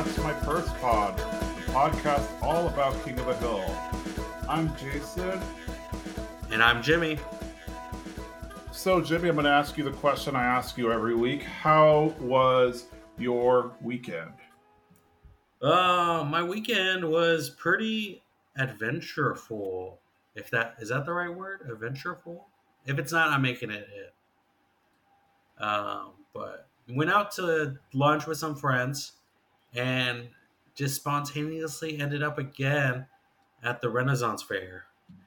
to my first pod, the podcast all about King of the Hill. I'm Jason. And I'm Jimmy. So, Jimmy, I'm going to ask you the question I ask you every week. How was your weekend? My weekend was pretty adventureful. Is that the right word? Adventureful? If it's not, I'm making it. But went out to lunch with some friends and just spontaneously ended up again at the Renaissance Fair.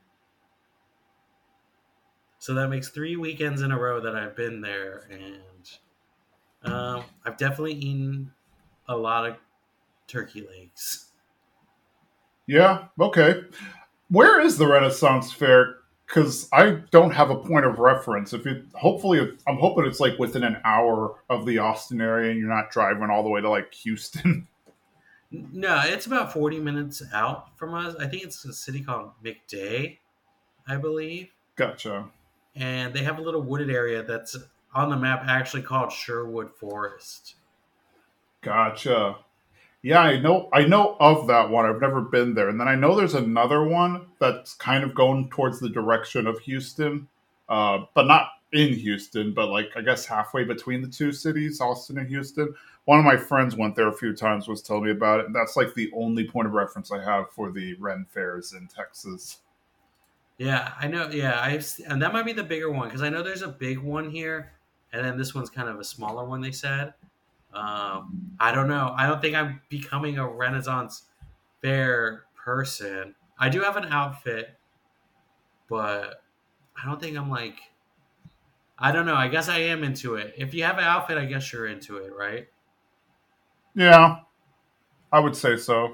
So that makes 3 weekends in a row that I've been there, and I've definitely eaten a lot of turkey legs. Yeah, okay. Where is the Renaissance Fair? Because I don't have a point of reference. I'm hoping it's like within an hour of the Austin area, and you're not driving all the way to like Houston. No, it's about 40 minutes out from us. I think it's a city called McDay, I believe. Gotcha. And they have a little wooded area that's on the map actually called Sherwood Forest. Gotcha. Yeah, I know of that one. I've never been there. And then I know there's another one that's kind of going towards the direction of Houston. But not in Houston, but like I guess halfway between the two cities, Austin and Houston. One of my friends went there a few times, was telling me about it, and that's like the only point of reference I have for the Ren fairs in Texas. Yeah, I know. Yeah, and that might be the bigger one because I know there's a big one here, and then this one's kind of a smaller one. They said. I don't know. I don't think I'm becoming a Renaissance Fair person. I do have an outfit, but I don't think I'm like. I don't know. I guess I am into it. If you have an outfit, I guess you're into it, right? Yeah, I would say so.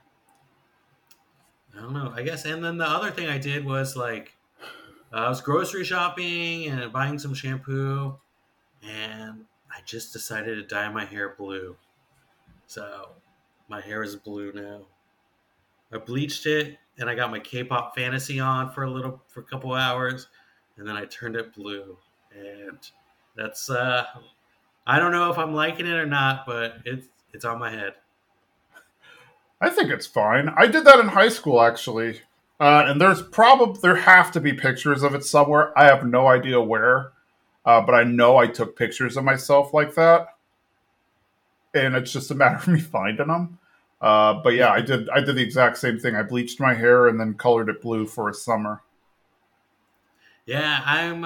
I don't know. I guess. And then the other thing I did was like I was grocery shopping and buying some shampoo, and I just decided to dye my hair blue. So my hair is blue now. I bleached it, and I got my K-pop fantasy on for a couple hours, and then I turned it blue. And that's I don't know if I'm liking it or not, but it's on my head. I think it's fine. I did that in high school actually. And there have to be pictures of it somewhere. I have no idea where. But I know I took pictures of myself like that. And it's just a matter of me finding them. But yeah, I did the exact same thing. I bleached my hair and then colored it blue for a summer. Yeah,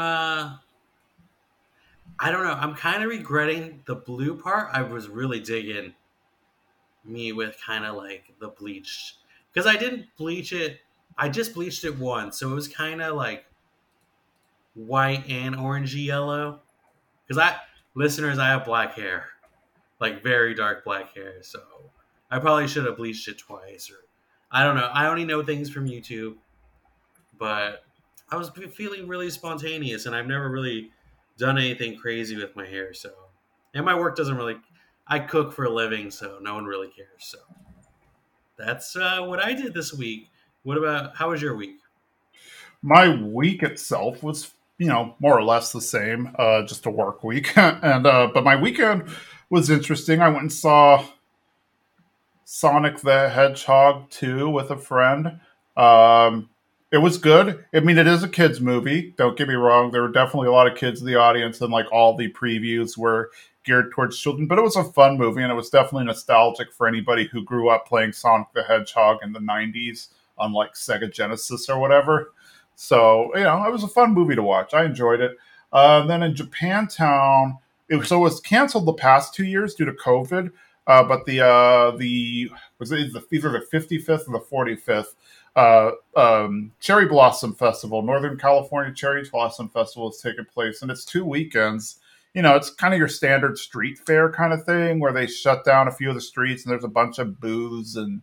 I don't know. I'm kind of regretting the blue part. I was really digging me with kind of like the bleach because I didn't bleach it. I just bleached it once, so it was kind of like white and orangey yellow. Because listeners, I have black hair, like very dark black hair, so I probably should have bleached it twice, or I don't know. I only know things from YouTube, but I was feeling really spontaneous, and I've never really done anything crazy with my hair. So, and my work doesn't really. I cook for a living, so no one really cares. So that's what I did this week. What about how was your week? My week itself was, more or less the same, just a work week. And but my weekend was interesting. I went and saw Sonic the Hedgehog 2 with a friend. It was good. I mean, it is a kids movie. Don't get me wrong. There were definitely a lot of kids in the audience, and like all the previews were geared towards children. But it was a fun movie, and it was definitely nostalgic for anybody who grew up playing Sonic the Hedgehog in the '90s on like Sega Genesis or whatever. So it was a fun movie to watch. I enjoyed it. Then in Japantown, it was canceled the past 2 years due to COVID. But the was it either the 55th or the 45th Cherry Blossom Festival, Northern California Cherry Blossom Festival is taking place, and it's 2 weekends. It's kind of your standard street fair kind of thing where they shut down a few of the streets and there's a bunch of booths and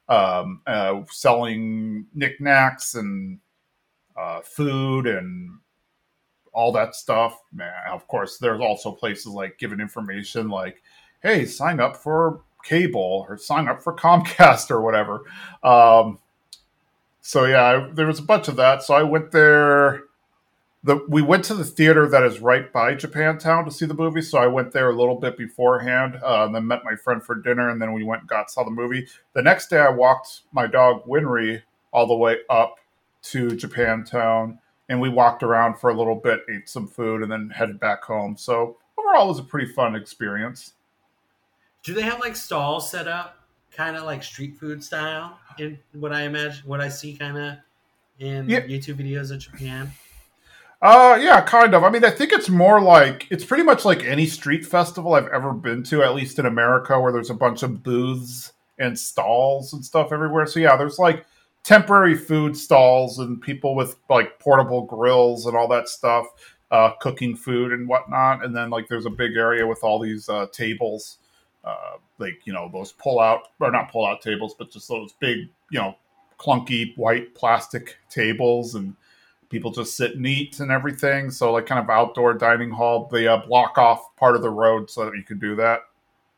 selling knickknacks and food and all that stuff. Man, of course, there's also places like giving information like, hey, sign up for cable or sign up for Comcast or whatever. So yeah, there was a bunch of that. So I went there we went to the theater that is right by Japantown to see the movie, so I went there a little bit beforehand, and then met my friend for dinner, and then we went and saw the movie. The next day, I walked my dog Winry all the way up to Japantown, and we walked around for a little bit, ate some food, and then headed back home. So overall, it was a pretty fun experience. Do they have like stalls set up, kind of like street food style? In what I imagine, what I see, kind of in Yeah, YouTube videos of Japan. yeah, kind of. I mean, I think it's more like it's pretty much like any street festival I've ever been to, at least in America, where there's a bunch of booths and stalls and stuff everywhere. So yeah, there's like temporary food stalls and people with like portable grills and all that stuff, cooking food and whatnot. And then like there's a big area with all these tables, like those pull out or not pull out tables, but just those big clunky white plastic tables and people just sit and eat and everything. So like kind of outdoor dining hall. They block off part of the road so that you can do that.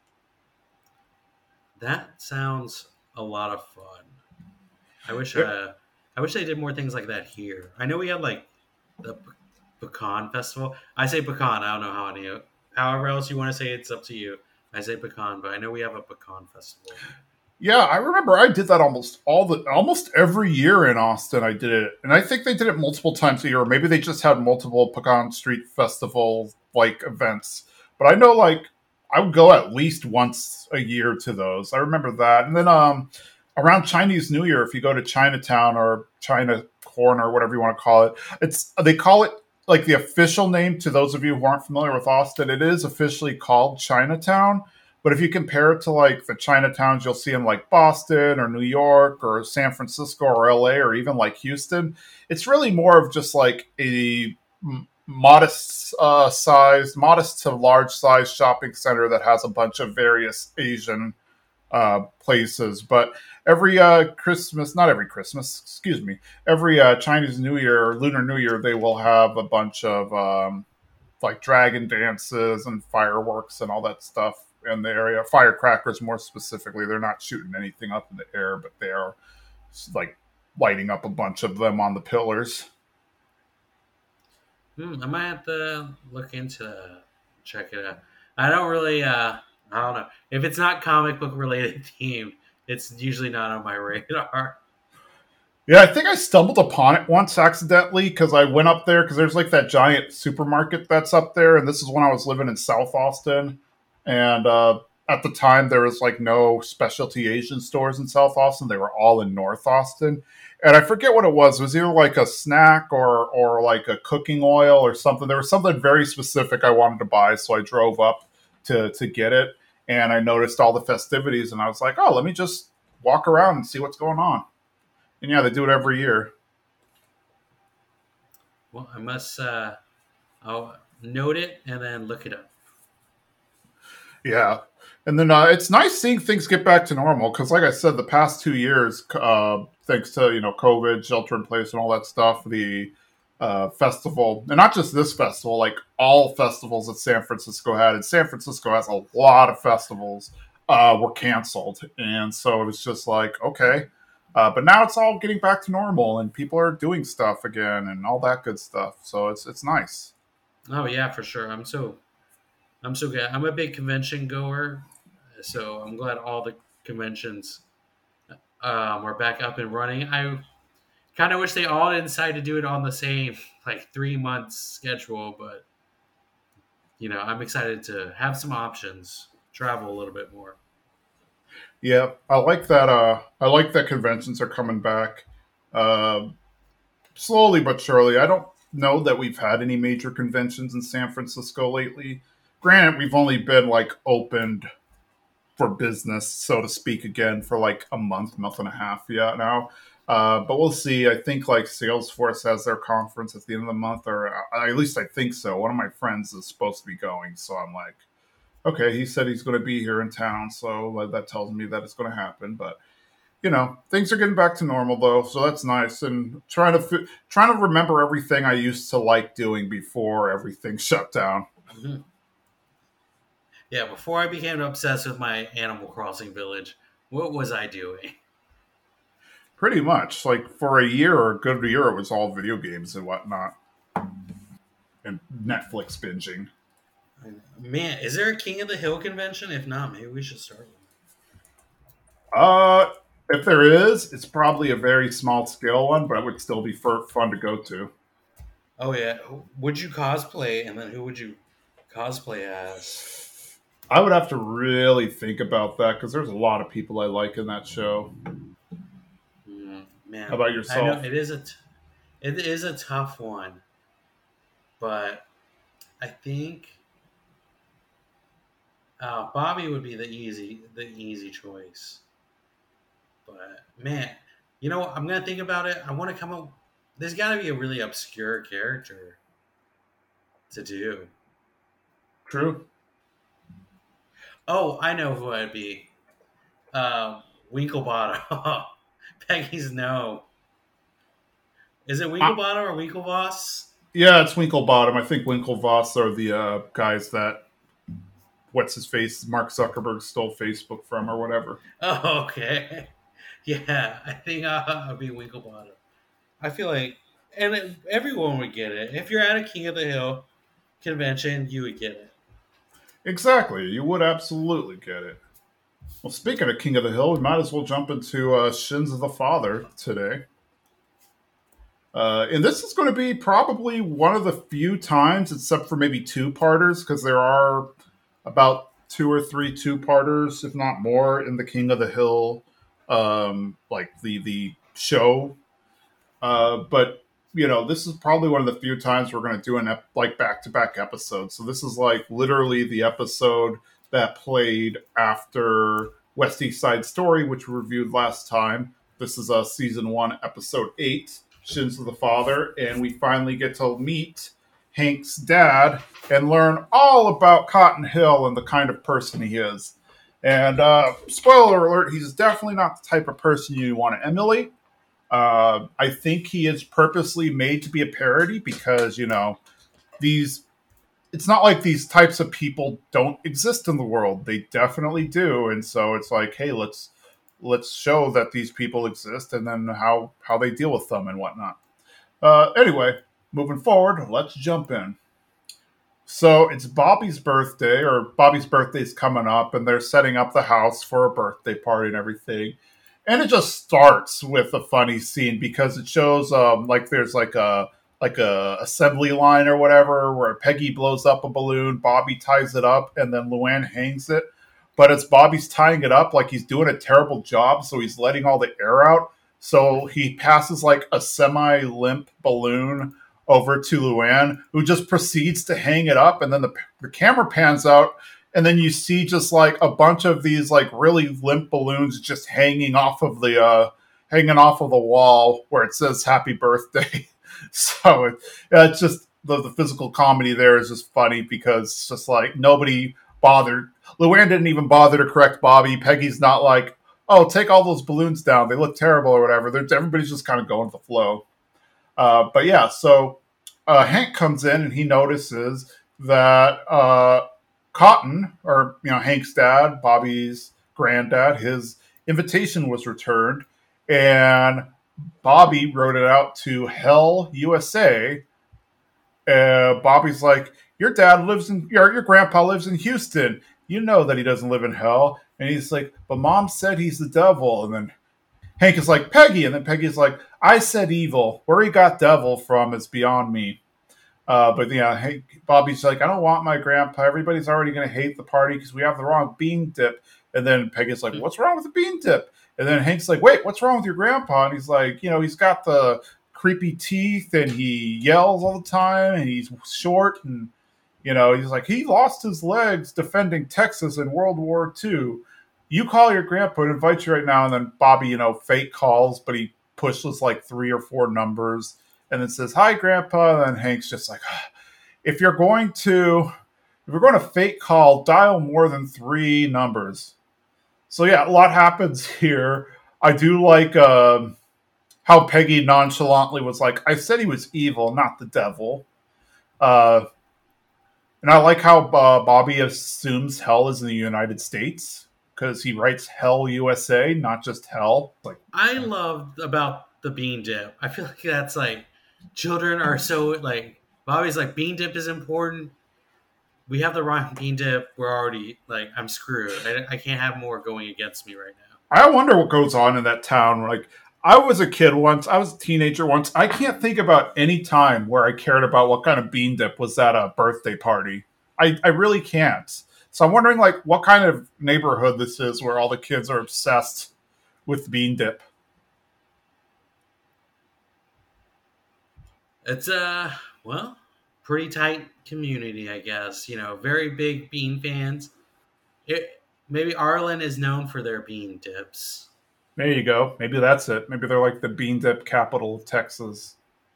That sounds a lot of fun. I wish Yep. I wish they did more things like that here. I know we had like the pecan festival. I say pecan. I don't know however else you want to say it, it's up to you. I say pecan, but I know we have a pecan festival. Yeah, I remember I did that almost every year in Austin. I did it, and I think they did it multiple times a year. Or maybe they just had multiple Pecan Street Festival like events. But I know like I would go at least once a year to those. I remember that, and then around Chinese New Year, if you go to Chinatown or China Corner, whatever you want to call it, they call it like the official name to those of you who aren't familiar with Austin. It is officially called Chinatown. But if you compare it to like the Chinatowns you'll see in like Boston or New York or San Francisco or LA or even like Houston, it's really more of just like a modest to large size shopping center that has a bunch of various Asian places. But every Christmas, not every Christmas, excuse me, every Chinese New Year or Lunar New Year, they will have a bunch of like dragon dances and fireworks and all that stuff in the area. Firecrackers, more specifically. They're not shooting anything up in the air, but they are like lighting up a bunch of them on the pillars. I might have to look into that, check it out. I don't really, I don't know. If it's not comic book related theme, it's usually not on my radar. Yeah, I think I stumbled upon it once accidentally because I went up there because there's like that giant supermarket that's up there, and this is when I was living in South Austin, and at the time there was like no specialty Asian stores in South Austin; they were all in North Austin, and I forget what it was. It was either like a snack or like a cooking oil or something. There was something very specific I wanted to buy, so I drove up to get it, and I noticed all the festivities, and I was like, oh, let me just walk around and see what's going on. And yeah, they do it every year. Well, I must, I'll note it and then look it up. Yeah. And then it's nice seeing things get back to normal because, like I said, the past 2 years, thanks to COVID, shelter in place, and all that stuff, the festival, and not just this festival, like all festivals that San Francisco had, and San Francisco has a lot of festivals, were canceled, and so it was just like okay, but now it's all getting back to normal, and people are doing stuff again, and all that good stuff. So it's nice. Oh yeah, for sure. I'm so glad. I'm a big convention goer, so I'm glad all the conventions are back up and running. I kind of wish they all decide to do it on the same like 3 months schedule, but I'm excited to have some options, travel a little bit more. Yeah, I like that. I like that conventions are coming back. Uh, Slowly but surely. I don't know that we've had any major conventions in San Francisco lately. Granted, we've only been like opened for business, so to speak, again for like a month and a half yet now. But we'll see. I think like Salesforce has their conference at the end of the month, or at least I think so. One of my friends is supposed to be going, so I'm like, okay, he said he's going to be here in town, so that tells me that it's going to happen. But things are getting back to normal though, so that's nice. And trying to remember everything I used to like doing before everything shut down. Mhm. Yeah, before I became obsessed with my Animal Crossing village, what was I doing? Pretty much, like for a year or a good year, it was all video games and whatnot. and Netflix binging. Man, is there a King of the Hill convention? If not, maybe we should start one. Uh, if there is, it's probably a very small scale one, but it would still be fun to go to. Oh yeah, would you cosplay, and then who would you cosplay as? I would have to really think about that because there's a lot of people I like in that show. How Man, about I know yourself? it is a tough one, but I think Bobby would be the easy choice. But man, you know, I'm gonna think about it. I want to come up. There's got to be a really obscure character to do. True. Oh, I know who I'd be. Winklebottom. Peggy's no. Is it Uh, Winklebottom or Winklevoss? yeah, it's Winklebottom. I think Winklevoss are the guys that what's his face Mark Zuckerberg stole Facebook from or whatever. Oh, okay. Yeah, I think I'll be Winklebottom. I feel like, everyone would get it. If you're at a King of the Hill convention, you would get it. Exactly. You would absolutely get it. Well, speaking of King of the Hill, we might as well jump into Shins of the Father today. And this is going to be probably one of the few times, except for maybe two-parters, because there are about two or three two-parters, if not more, in the King of the Hill, like the show. But this is probably one of the few times we're going to do like back-to-back episodes. So this is like literally the episode that played after West East Side Story, which we reviewed last time. This is season 1, episode 8, Shins of the Father, and we finally get to meet Hank's dad and learn all about Cotton Hill and the kind of person he is. And spoiler alert, he's definitely not the type of person you want to emulate. I think he is purposely made to be a parody because, these it's not like these types of people don't exist in the world. They definitely do. And so it's like, hey, let's show that these people exist and then how they deal with them and whatnot. Anyway, moving forward, let's jump in. So it's Bobby's birthday, or Bobby's birthday's coming up, and they're setting up the house for a birthday party and everything. And it just starts with a funny scene because it shows like there's like a assembly line or whatever where Peggy blows up a balloon, Bobby ties it up, and then Luann hangs it. But it's Bobby's tying it up like he's doing a terrible job, so he's letting all the air out. So he passes like a semi-limp balloon over to Luann, who just proceeds to hang it up, and then the camera pans out, and then you see just like a bunch of these like really limp balloons just hanging off of the wall where it says "Happy Birthday." So it's just the physical comedy there is just funny because it's just like nobody bothered. Luann didn't even bother to correct Bobby. Peggy's not like, oh, take all those balloons down. They look terrible or whatever. Everybody's just kind of going with the flow. But yeah, so Hank comes in and he notices that Cotton, or Hank's dad, Bobby's granddad, his invitation was returned, and Bobby wrote it out to Hell USA. Bobby's like, your grandpa lives in Houston. You know that he doesn't live in hell. And he's like, but Mom said he's the devil. And then Hank is like, Peggy. And then Peggy's like, I said evil. Where he got devil from is beyond me. But yeah, Bobby's like, I don't want my grandpa. Everybody's already going to hate the party because we have the wrong bean dip. And then Peggy's like, what's wrong with the bean dip? And then Hank's like, wait, what's wrong with your grandpa? And he's like, he's got the creepy teeth and he yells all the time and he's short. And, he's like, he lost his legs defending Texas in World War II. You call your grandpa and invite you right now. And then Bobby, fake calls, but he pushes like 3 or 4 numbers and then says, hi, grandpa. And then Hank's just like, if you're going to fake call, dial more than 3 numbers. So yeah, a lot happens here. I do like how Peggy nonchalantly was like, I said he was evil, not the devil. And I like how Bobby assumes hell is in the United States because he writes Hell USA, not just hell. Like, I love about the bean dip. I feel like that's like children are so like Bobby's like, bean dip is important. We have the wrong bean dip. We're already like, I'm screwed. I can't have more going against me right now. I wonder what goes on in that town. Like, I was a kid once. I was a teenager once. I can't think about any time where I cared about what kind of bean dip was at a birthday party. I really can't. So I'm wondering, like, what kind of neighborhood this is where all the kids are obsessed with bean dip. It's well, pretty tight community, I guess. Very big bean fans. Maybe Arlen is known for their bean dips. There you go. Maybe that's it. Maybe they're like the bean dip capital of Texas.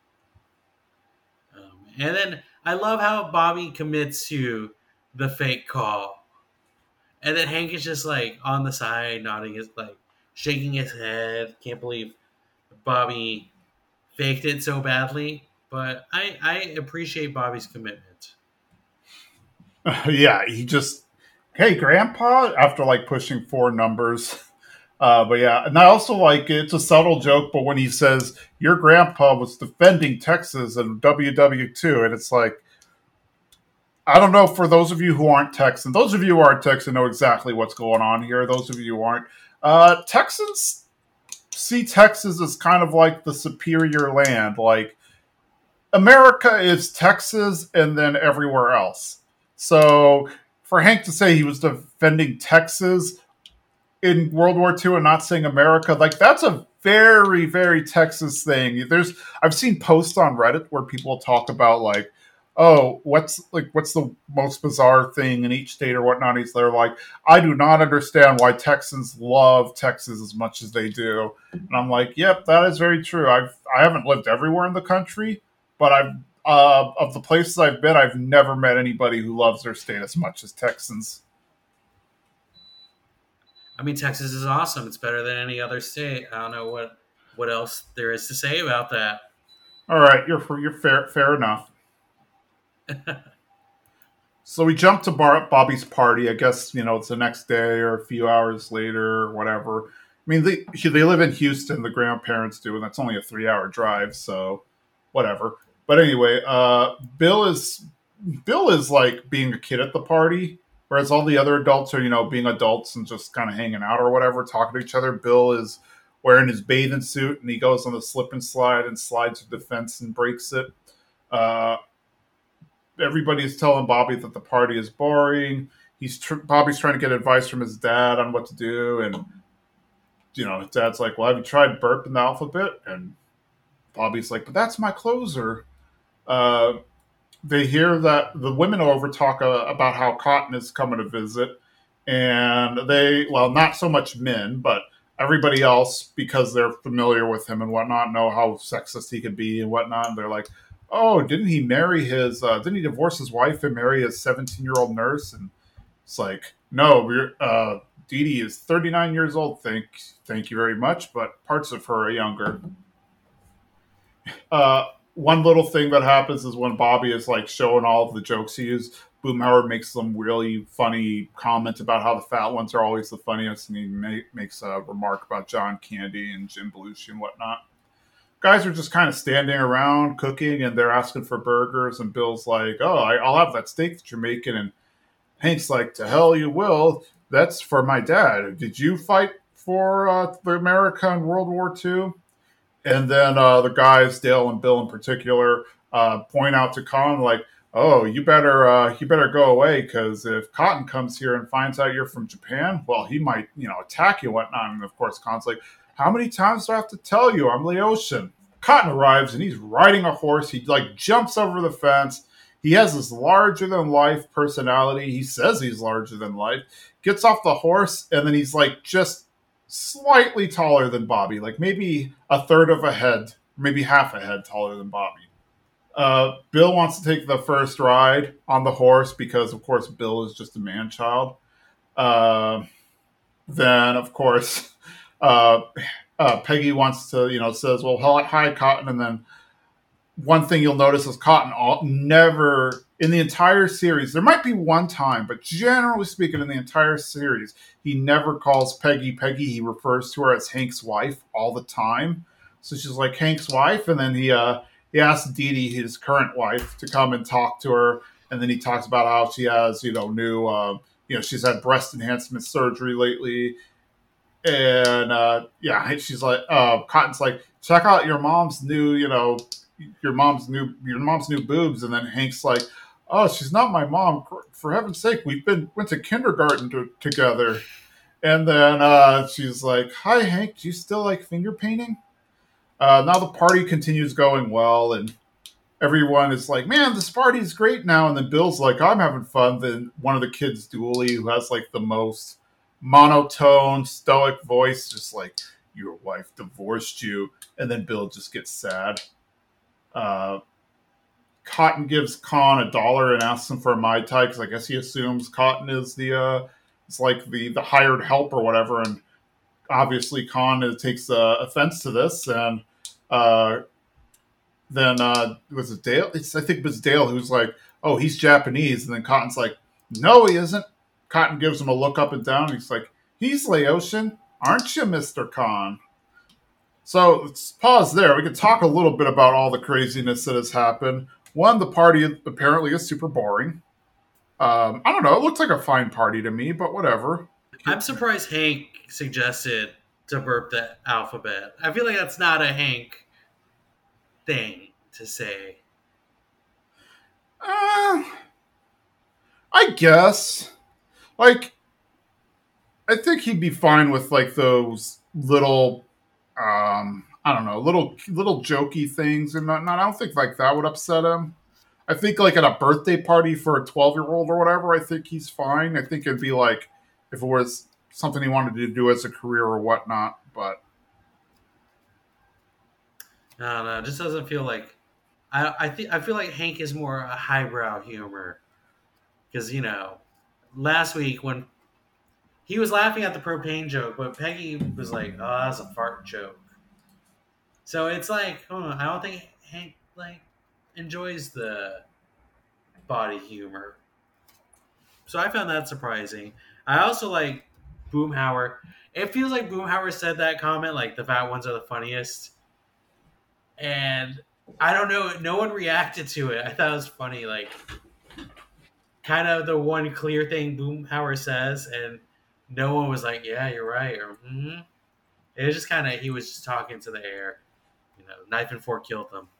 And then I love how Bobby commits to the fake call, and then Hank is just like on the side, nodding his like, shaking his head. Can't believe Bobby faked it so badly. But I appreciate Bobby's commitment. Yeah, he just, hey, Grandpa, after like pushing four numbers. But yeah, and I also like it's a subtle joke, but when he says your grandpa was defending Texas in WW2, and it's like, I don't know, for those of you who aren't Texan, those of you who aren't Texan know exactly what's going on here. Those of you who aren't, Texans see Texas as kind of like the superior land. Like, America is Texas and then everywhere else. So for Hank to say he was defending Texas in World War II and not saying America, like that's a very, very Texas thing. I've seen posts on Reddit where people talk about like, oh, what's the most bizarre thing in each state or whatnot. They're like, I do not understand why Texans love Texas as much as they do. And I'm like, yep, that is very true. I haven't lived everywhere in the country, but I've of the places I've been, I've never met anybody who loves their state as much as Texans. I mean, Texas is awesome. It's better than any other state. I don't know what else there is to say about that. All right, you're fair enough. So we jump to Bobby's party. I guess it's the next day or a few hours later or whatever. I mean, they live in Houston. The grandparents do, and that's only a 3-hour drive. So whatever. But anyway, Bill is like being a kid at the party, whereas all the other adults are being adults and just kind of hanging out or whatever, talking to each other. Bill is wearing his bathing suit and he goes on the slip and slide and slides through the fence and breaks it. Everybody's telling Bobby that the party is boring. Bobby's trying to get advice from his dad on what to do, and his dad's like, "Well, have you tried burping the alphabet?" And Bobby's like, "But that's my closer." They hear that the women over talk about how Cotton is coming to visit, and not so much men, but everybody else, because they're familiar with him and whatnot, know how sexist he can be and whatnot. And they're like, oh, didn't he divorce his wife and marry his 17-year-old nurse? And it's like, no, Dee Dee is 39 years old. Thank you very much, but parts of her are younger. One little thing that happens is when Bobby is like showing all of the jokes he used, Boomhauer makes some really funny comment about how the fat ones are always the funniest, and he makes a remark about John Candy and Jim Belushi and whatnot. Guys are just kind of standing around cooking, and they're asking for burgers, and Bill's like, oh, I'll have that steak that you're making, and Hank's like, to hell you will. That's for my dad. Did you fight for the America in World War II? And then the guys, Dale and Bill in particular, point out to Con like, oh, you better go away, because if Cotton comes here and finds out you're from Japan, well, he might attack you and whatnot. And of course, Con's like, how many times do I have to tell you I'm Laotian? Cotton arrives and he's riding a horse. He like jumps over the fence. He has this larger than life personality. He says he's larger than life. Gets off the horse, and then he's like just slightly taller than Bobby, like maybe a third of a head, maybe half a head taller than Bobby. Bill wants to take the first ride on the horse because, of course, Bill is just a man-child. Then, of course, Peggy wants to, says, well, hi, Cotton. And then one thing you'll notice is Cotton never, in the entire series, there might be one time, but generally speaking, in the entire series, he never calls Peggy Peggy. He refers to her as Hank's wife all the time. So she's like Hank's wife, and then he he asks Dee Dee, his current wife, to come and talk to her, and then he talks about how she has, new, she's had breast enhancement surgery lately, and yeah, she's like, Cotton's like, check out your mom's new, your mom's new boobs, and then Hank's like, oh, she's not my mom. For heaven's sake, went to kindergarten together. And then she's like, hi, Hank, do you still like finger painting? Now the party continues going well, and everyone is like, man, this party's great now. And then Bill's like, I'm having fun. Then one of the kids, Dooley, who has like the most monotone, stoic voice, just like, your wife divorced you. And then Bill just gets sad. Uh, Cotton gives Con $1 and asks him for a Mai Tai because I guess he assumes Cotton is it's like the hired help or whatever. And obviously, Con takes offense to this, and uh, then was it Dale? I think it was Dale who's like, "Oh, he's Japanese," and then Cotton's like, "No, he isn't." Cotton gives him a look up and down. And he's like, "He's Laotian, aren't you, Mister Con?" So let's pause there. We could talk a little bit about all the craziness that has happened. One, the party apparently is super boring. I don't know. It looks like a fine party to me, but whatever. I'm surprised Hank suggested to burp the alphabet. I feel like that's not a Hank thing to say. Uh, I guess. Like, I think he'd be fine with like those little, I don't know, little jokey things, and not. I don't think like that would upset him. I think like at a birthday party for a 12-year-old or whatever, I think he's fine. I think it'd be like if it was something he wanted to do as a career or whatnot. But I don't know. It just doesn't feel like. I feel like Hank is more a highbrow humor because last week when he was laughing at the propane joke, but Peggy was like, "Oh, that's a fart joke." So it's like, I don't think Hank like enjoys the body humor. So I found that surprising. I also like Boomhauer. It feels like Boomhauer said that comment, like the fat ones are the funniest. And I don't know, no one reacted to it. I thought it was funny, like kind of the one clear thing Boomhauer says, and no one was like, "Yeah, you're right," or "Hmm." It was just kind of he was just talking to the air. Knife and fork killed them.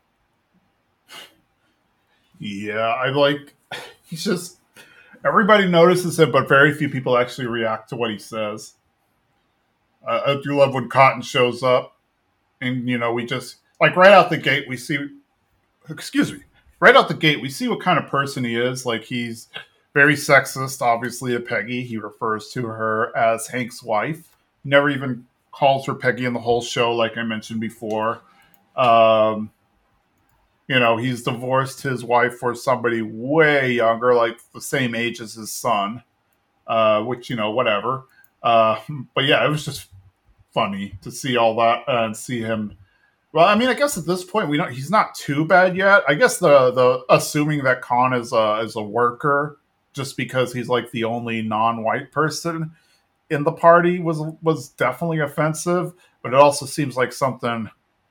yeah, I like. He's just everybody notices him, but very few people actually react to what he says. I do love when Cotton shows up, and we just like right out the gate we see. Excuse me. Right out the gate, we see what kind of person he is. Like he's very sexist, obviously, to Peggy. He refers to her as Hank's wife. He never even calls her Peggy in the whole show, like I mentioned before. Um, he's divorced his wife for somebody way younger, like the same age as his son, which, whatever. Uh, but yeah, it was just funny to see all that and see him. Well, I mean, I guess at this point we don't. He's not too bad yet. I guess the assuming that Khan is a worker just because he's like the only non-white person in the party was definitely offensive. But it also seems like something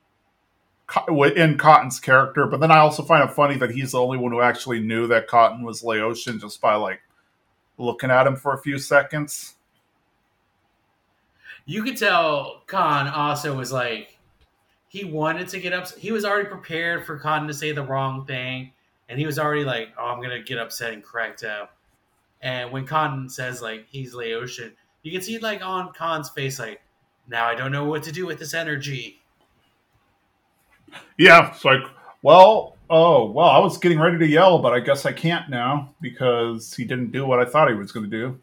in Cotton's character. But then I also find it funny that he's the only one who actually knew that Cotton was Laotian just by like looking at him for a few seconds. You could tell Khan also was like he wanted to get upset. He was already prepared for Cotton to say the wrong thing, and he was already like, "Oh, I'm gonna get upset and cracked out." And when Cotton says like he's Laotian, you can see like on Khan's face like, "Now I don't know what to do with this energy." Yeah, it's like, well, oh, well, I was getting ready to yell, but I guess I can't now because he didn't do what I thought he was going to do.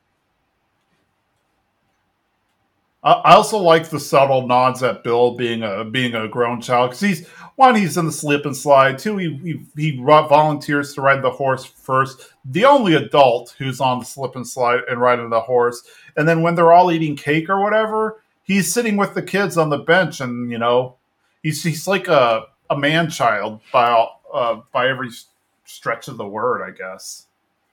I also like the subtle nods at Bill being a grown child because he's in the slip and slide. Two, he volunteers to ride the horse first. The only adult who's on the slip and slide and riding the horse. And then when they're all eating cake or whatever, he's sitting with the kids on the bench, and he's like a man child by every stretch of the word, I guess.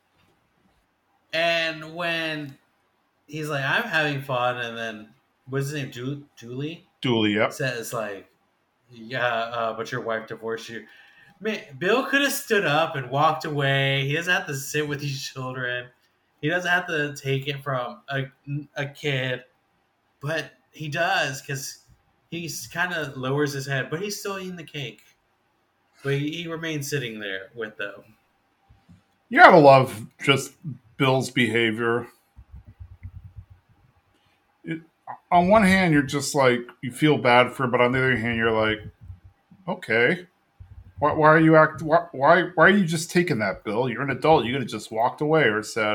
And when he's like, "I'm having fun," and then what's his name, Julie, Dooley, yep. says like, Yeah, but your wife divorced you. Man, Bill could have stood up and walked away. He doesn't have to sit with these children. He doesn't have to take it from a kid, but he does because he's kind of lowers his head, but he's still eating the cake. But he remains sitting there with them. You gotta love just Bill's behavior. It, on one hand, you're just like you feel bad for him, but on the other hand, you're like, okay, why are you why are you just taking that, Bill? You're an adult. You could have just walked away or said,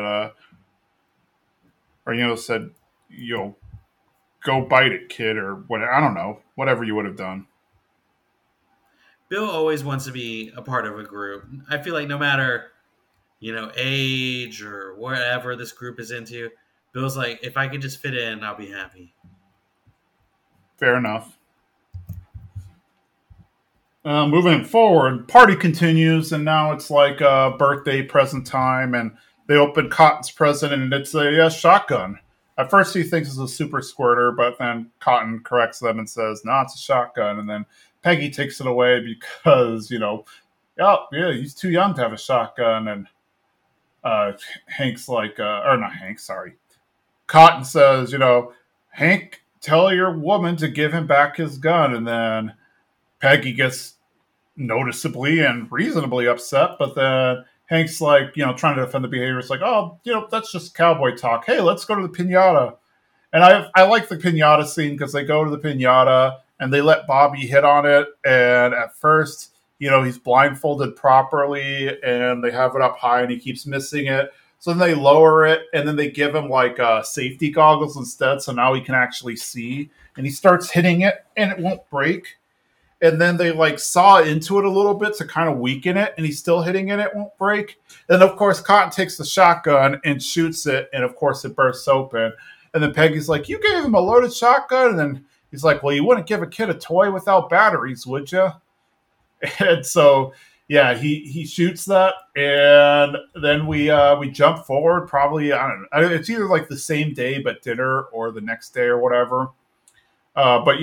said, you know, go bite it, kid, or what? I don't know, whatever you would have done. Bill always wants to be a part of a group. I feel like no matter age or whatever this group is into, Bill's like, if I could just fit in, I'll be happy. Fair enough. Moving forward, party continues, and now it's like birthday present time, and they open Cotton's present, and it's a shotgun. At first, he thinks it's a super squirter, but then Cotton corrects them and says, "No, it's a shotgun." And then Peggy takes it away because oh yeah, he's too young to have a shotgun. And Hank's like, or not Hank, sorry, Cotton says, Hank, tell your woman to give him back his gun, and then Peggy gets noticeably and reasonably upset, but then Hank's like, trying to defend the behavior. It's like, oh, that's just cowboy talk. Hey, let's go to the pinata. And I like the pinata scene because they go to the pinata and they let Bobby hit on it. And at first, he's blindfolded properly and they have it up high and he keeps missing it. So then they lower it and then they give him like safety goggles instead. So now he can actually see. And he starts hitting it and it won't break, and then they like saw into it a little bit to kind of weaken it, and he's still hitting it, it won't break. And of course, Cotton takes the shotgun and shoots it, and of course, it bursts open. And then Peggy's like, "You gave him a loaded shotgun?" And then he's like, "Well, you wouldn't give a kid a toy without batteries, would you?" And so, yeah, he shoots that, and then we jump forward. Probably I don't know. It's either like the same day, but dinner, or the next day, or whatever. But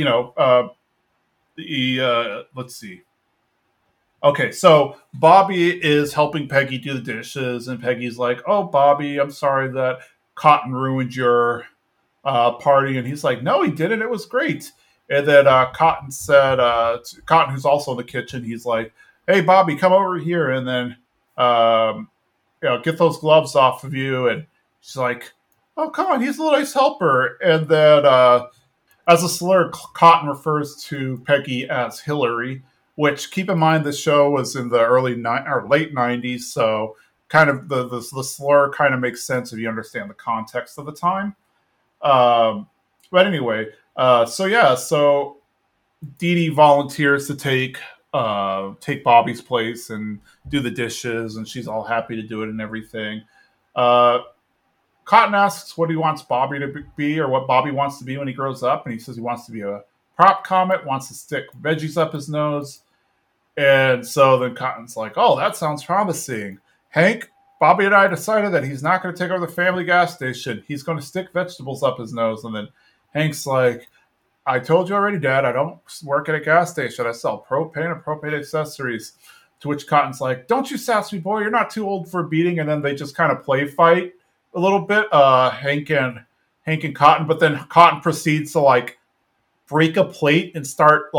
let's see. Okay, so Bobby is helping Peggy do the dishes, and Peggy's like, "Oh, Bobby, I'm sorry that Cotton ruined your party," and he's like, "No, he didn't. It was great." And then Cotton said, Cotton, who's also in the kitchen, he's like, "Hey, Bobby, come over here, and then get those gloves off of you." And she's like, "Oh, come on, he's a nice helper." And then as a slur, Cotton refers to Peggy as Hillary, which keep in mind the show was in the late '90s, so kind of the slur kind of makes sense if you understand the context of the time. But anyway, so Dee Dee volunteers to take Bobby's place and do the dishes, and she's all happy to do it and everything. Uh, Cotton asks what he wants Bobby to be, or what Bobby wants to be when he grows up, and he says he wants to be a prop comet, wants to stick veggies up his nose. And so then Cotton's like, "Oh, that sounds promising. Hank, Bobby and I decided that he's not going to take over the family gas station. He's going to stick vegetables up his nose." And then Hank's like, "I told you already, Dad, I don't work at a gas station. I sell propane and propane accessories." To which Cotton's like, "Don't you sass me, boy. You're not too old for a beating." And then they just kind of play fight a little bit, Hank and Cotton. But then Cotton proceeds to like break a plate and start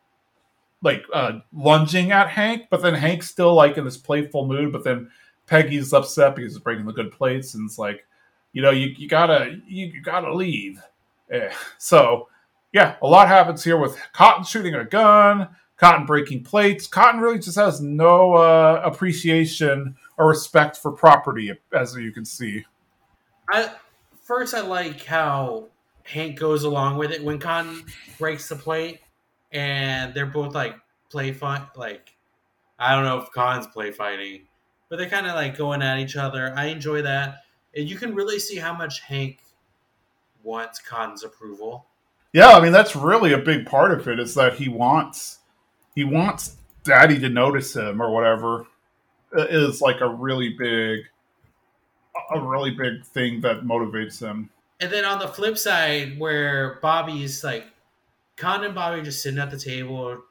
lunging at Hank. But then Hank's still like in this playful mood. But then Peggy's upset because he's breaking the good plates, and it's like, you gotta leave. So yeah, a lot happens here with Cotton shooting a gun, Cotton breaking plates. Cotton really just has no appreciation or respect for property, as you can see. I First I like how Hank goes along with it when Cotton breaks the plate, and they're both like play fight. Like I don't know if Cotton's play fighting, but they're kind of like going at each other. I enjoy that, and you can really see how much Hank wants Cotton's approval. Yeah, I mean that's really a big part of it is that he wants Daddy to notice him or whatever. It is like a really big thing that motivates him. And then on the flip side, where Bobby's like, Cotton and Bobby are just sitting at the table,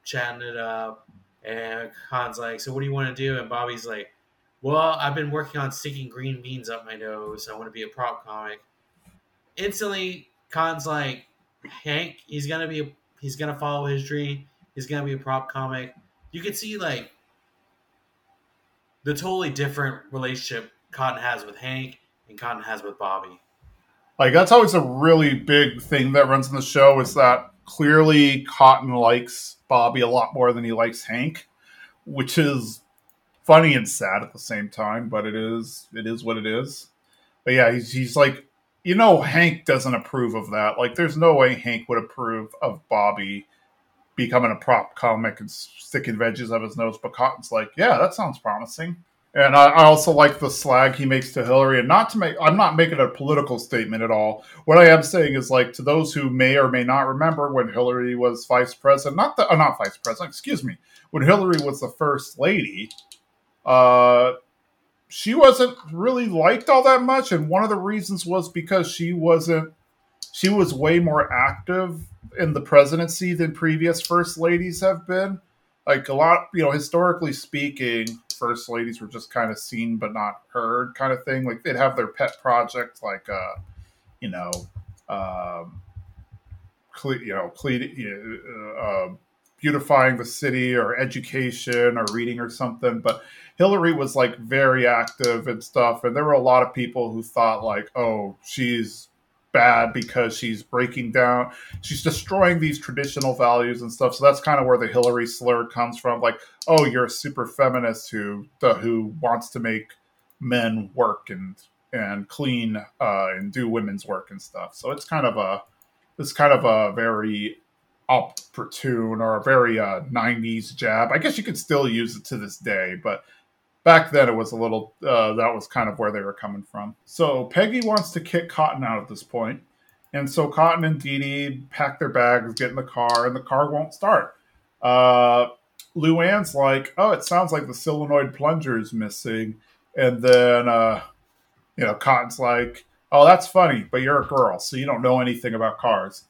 chatting it up. And Khan's like, so what do you want to do? And Bobby's like, well, I've been working on sticking green beans up my nose. I want to be a prop comic. Instantly, Khan's like, Hank, he's gonna follow his dream. He's gonna be a prop comic. You could see like the totally different relationship Cotton has with Hank and Cotton has with Bobby. Like, that's always a really big thing that runs in the show, is that clearly Cotton likes Bobby a lot more than he likes Hank, which is funny and sad at the same time, but it is what it is. But yeah, he's like, Hank doesn't approve of that. Like, there's no way Hank would approve of Bobby becoming a prop comic and sticking veggies up his nose. But Cotton's like, yeah, that sounds promising. And I also like the slag he makes to Hillary. And I'm not making a political statement at all. What I am saying is, like, to those who may or may not remember when Hillary was vice president, not vice president, excuse me, when Hillary was the first lady, she wasn't really liked all that much. And one of the reasons was because she was way more active in the presidency than previous first ladies have been. Like, a lot, historically speaking, first ladies were just kind of seen but not heard, kind of thing. Like, they'd have their pet projects, like beautifying the city or education or reading or something. But Hillary was like very active and stuff, and there were a lot of people who thought like, oh, she's bad because she's destroying these traditional values and stuff. So that's kind of where the Hillary slur comes from. Like, oh, you're a super feminist who wants to make men work and clean and do women's work and stuff. So it's kind of a very opportune or a very 90s jab. I guess you could still use it to this day, but back then it was a little, that was kind of where they were coming from. So Peggy wants to kick Cotton out at this point. And so Cotton and Dee Dee pack their bags, get in the car, and the car won't start. Luann's like, oh, it sounds like the solenoid plunger is missing. And then, Cotton's like, oh, that's funny, but you're a girl, so you don't know anything about cars.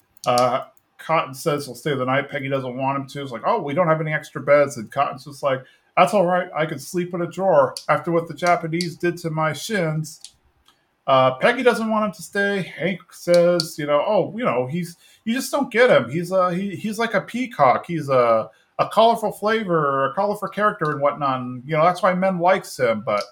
Cotton says he'll stay the night. Peggy doesn't want him to. It's like, oh, we don't have any extra beds. And Cotton's just like, that's all right. I can sleep in a drawer after what the Japanese did to my shins. Peggy doesn't want him to stay. Hank says, you just don't get him. He's like a peacock. He's a colorful flavor, a colorful character and whatnot. And, that's why men likes him. But,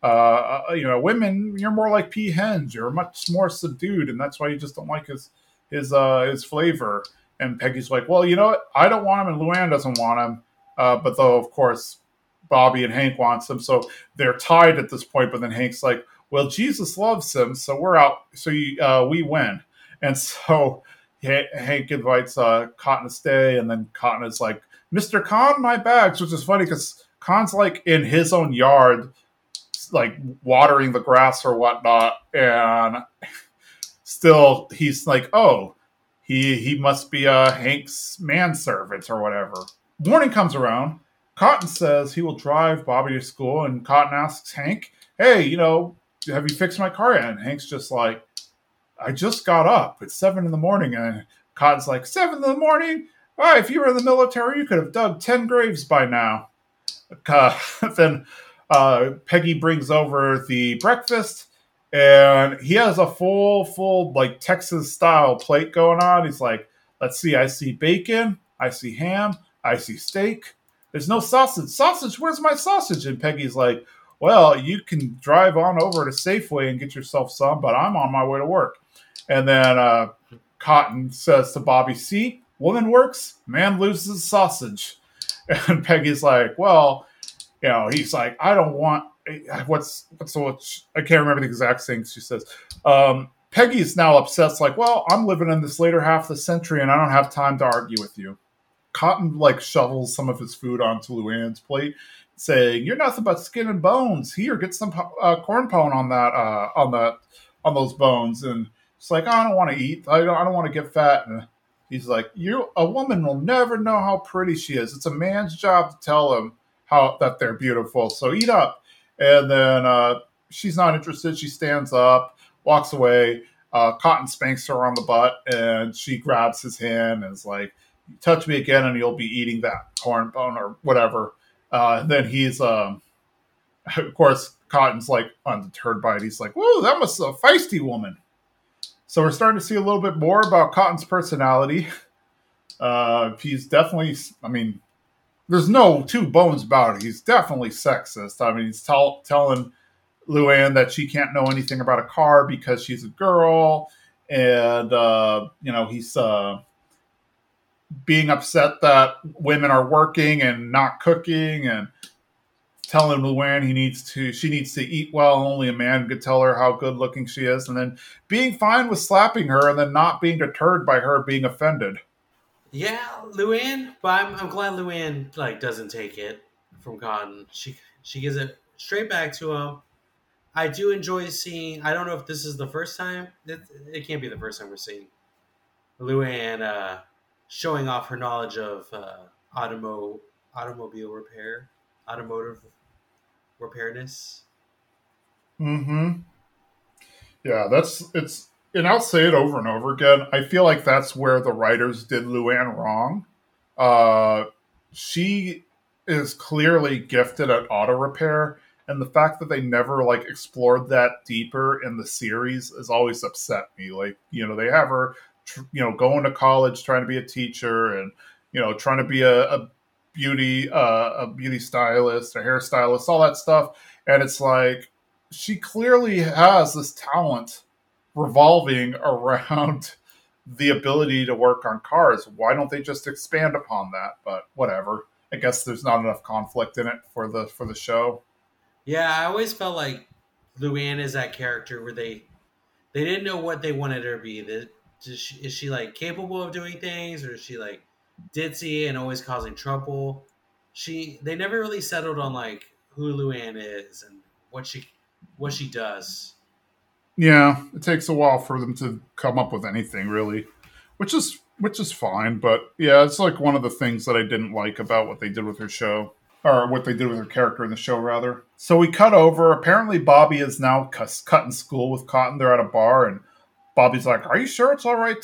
women, you're more like peahens. You're much more subdued. And that's why you just don't like his flavor. And Peggy's like, well, you know what? I don't want him and Luann doesn't want him. But though, of course, Bobby and Hank wants him. So they're tied at this point. But then Hank's like, well, Jesus loves him. So we're out. So we win. And so Hank invites Cotton to stay. And then Cotton is like, Mr. Khan, my bags, which is funny because Khan's like in his own yard, like watering the grass or whatnot. And still he's like, oh, he must be Hank's manservant or whatever. Morning comes around. Cotton says he will drive Bobby to school, and Cotton asks Hank, hey, have you fixed my car yet? And Hank's just like, I just got up. It's 7 a.m. And Cotton's like, 7 a.m? Oh, if you were in the military, you could have dug 10 graves by now. Then Peggy brings over the breakfast, and he has a full, like, Texas-style plate going on. He's like, let's see, I see bacon, I see ham, I see steak. There's no sausage. Sausage? Where's my sausage? And Peggy's like, well, you can drive on over to Safeway and get yourself some, but I'm on my way to work. And then Cotton says to Bobby, see, woman works, man loses sausage. And Peggy's like, well, he's like, I don't want, I can't remember the exact thing she says. Peggy's now obsessed, like, well, I'm living in this later half of the century and I don't have time to argue with you. Cotton like shovels some of his food onto Luann's plate, saying, "You're nothing but skin and bones. Here, get some corn pone on on those bones." And she's like, "I don't want to eat. I don't want to get fat." And he's like, "A woman will never know how pretty she is. It's a man's job to tell them that they're beautiful. So eat up." And then she's not interested. She stands up, walks away. Cotton spanks her on the butt, and she grabs his hand and is like, touch me again and you'll be eating that corn bone or whatever. Then he's, of course, Cotton's like undeterred by it. He's like, whoa, that was a feisty woman. So we're starting to see a little bit more about Cotton's personality. He's definitely, I mean, there's no two bones about it. He's definitely sexist. I mean, he's telling Luann that she can't know anything about a car because she's a girl. And, he's being upset that women are working and not cooking, and telling Luann she needs to eat well. Only a man could tell her how good looking she is. And then being fine with slapping her and then not being deterred by her being offended. Yeah, Luann, but I'm glad Luann doesn't take it from Cotton. She gives it straight back to him. I do enjoy seeing. I don't know if this is the first time. It can't be the first time we're seeing Luann showing off her knowledge of automobile repair, automotive repairness. Mm-hmm. Yeah, and I'll say it over and over again. I feel like that's where the writers did Luann wrong. She is clearly gifted at auto repair, and the fact that they never explored that deeper in the series has always upset me. They have her, going to college, trying to be a teacher, and trying to be a beauty stylist, a hairstylist, all that stuff, and it's like she clearly has this talent revolving around the ability to work on cars. Why don't they just expand upon that? But whatever. I guess there's not enough conflict in it for the show. Yeah, I always felt like Luann is that character where they didn't know what they wanted her to be. Is she capable of doing things, or is she ditzy and always causing trouble? They never really settled on who Luann is and what she does. Yeah, it takes a while for them to come up with anything really, which is fine. But yeah, it's one of the things that I didn't like about what they did with her show, or what they did with her character in the show rather. So we cut over. Apparently, Bobby is now cutting school with Cotton. They're at a bar, and Bobby's like, "Are you sure it's all right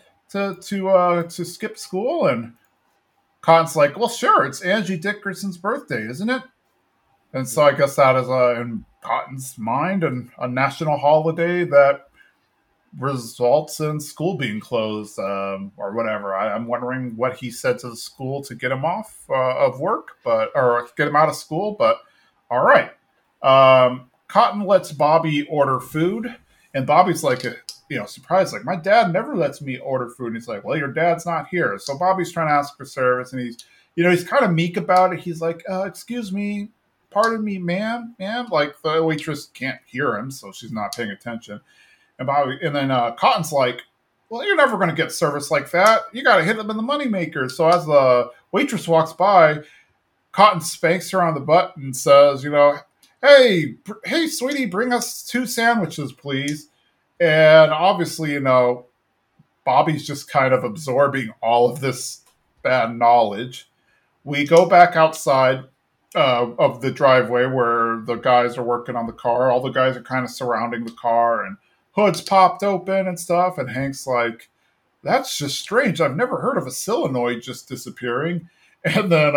to skip school?" And Cotton's like, "Well, sure. It's Angie Dickerson's birthday, isn't it?" And so I guess that is in Cotton's mind a national holiday that results in school being closed, or whatever. I'm wondering what he said to the school to get him off of work, or get him out of school. But all right. Cotton lets Bobby order food, and Bobby's surprised, my dad never lets me order food. And he's like, well, your dad's not here. So Bobby's trying to ask for service, and he's kind of meek about it. He's like, excuse me, pardon me, ma'am. The waitress can't hear him, so she's not paying attention. And then Cotton's like, well, you're never going to get service like that. You got to hit them in the moneymaker. So as the waitress walks by, Cotton spanks her on the butt and says, hey, sweetie, bring us 2 sandwiches, please. And obviously, Bobby's just kind of absorbing all of this bad knowledge. We go back outside of the driveway where the guys are working on the car. All the guys are kind of surrounding the car, and hood's popped open and stuff. And Hank's like, that's just strange. I've never heard of a solenoid just disappearing. And then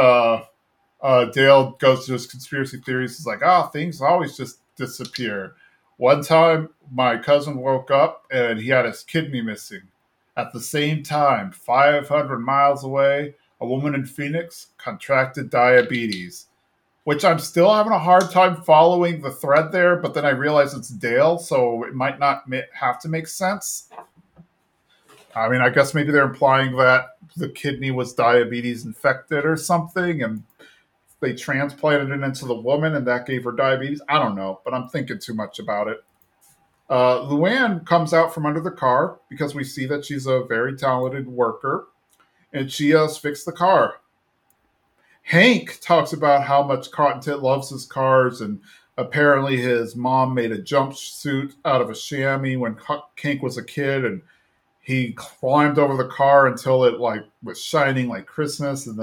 Dale goes to his conspiracy theories. He's like, things always just disappear. One time, my cousin woke up and he had his kidney missing. At the same time, 500 miles away, a woman in Phoenix contracted diabetes, which I'm still having a hard time following the thread there, but then I realize it's Dale, so it might not have to make sense. I mean, I guess maybe they're implying that the kidney was diabetes infected or something, and they transplanted it into the woman, and that gave her diabetes. I don't know, but I'm thinking too much about it. Luann comes out from under the car because we see that she's a very talented worker, and she has fixed the car. Hank talks about how much Cottontit loves his cars, and apparently his mom made a jumpsuit out of a chamois when Hank was a kid, and he climbed over the car until it was shining like Christmas. And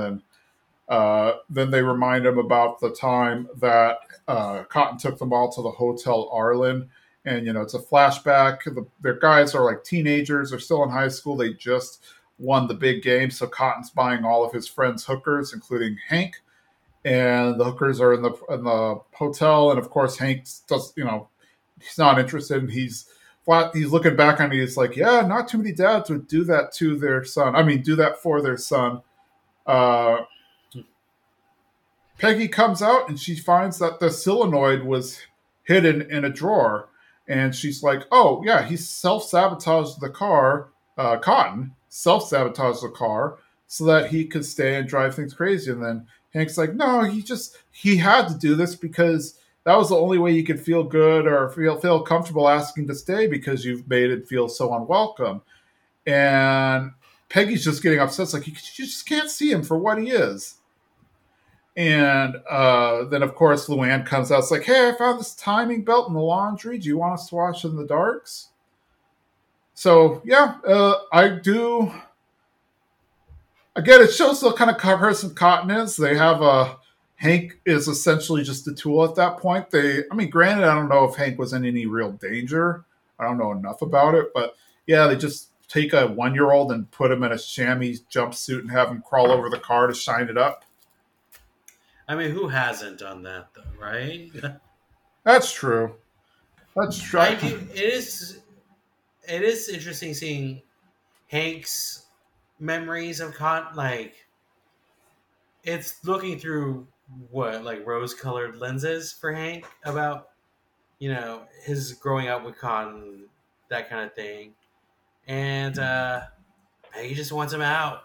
then they remind him about the time that Cotton took them all to the Hotel Arlen, and it's a flashback. Their guys are teenagers; they're still in high school. They just won the big game. So Cotton's buying all of his friends' hookers, including Hank, and the hookers are in the hotel. And of course, Hank does, he's not interested. And he's looking back on it. He's like, yeah, not too many dads would do that to their son. I mean, do that for their son. Uh, Peggy comes out and she finds that the solenoid was hidden in a drawer. And she's like, oh, yeah, he self sabotaged the car. Cotton self sabotaged the car so that he could stay and drive things crazy. And then Hank's like, no, he had to do this because that was the only way you could feel good or feel comfortable asking to stay because you've made it feel so unwelcome. And Peggy's just getting upset. It's like, you just can't see him for what he is. And then, of course, Luann comes out. It's like, hey, I found this timing belt in the laundry. Do you want us to watch in the darks? So, yeah, I do. Again, it shows the kind of person Cotton is. They have Hank is essentially just a tool at that point. Granted, I don't know if Hank was in any real danger. I don't know enough about it. But, yeah, they just take a 1-year-old and put him in a chamois jumpsuit and have him crawl over the car to shine it up. I mean, who hasn't done that, though, right? That's true. That's true. It is interesting seeing Hank's memories of Cotton. Like, it's looking through rose-colored lenses for Hank about, his growing up with Cotton, that kind of thing. And Peggy just wants him out.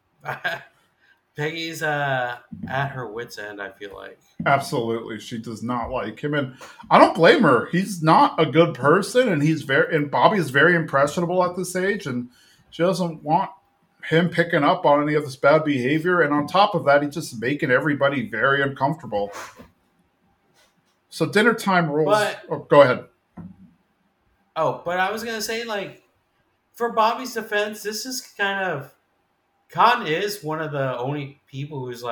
Peggy's at her wit's end, I feel like. Absolutely. She does not like him. And I don't blame her. He's not a good person, and Bobby is very impressionable at this age, and she doesn't want him picking up on any of this bad behavior. And on top of that, he's just making everybody very uncomfortable. So dinner time rules. Go ahead. Oh, but I was gonna say, for Bobby's defense, this is kind of Cotton is one of the only people who's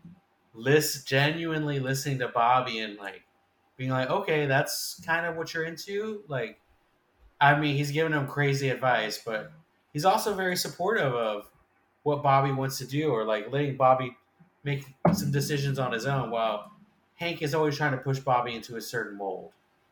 genuinely listening to Bobby and being like, okay, that's kind of what you're into. He's giving him crazy advice, but he's also very supportive of what Bobby wants to do, or letting Bobby make some decisions on his own, while Hank is always trying to push Bobby into a certain mold.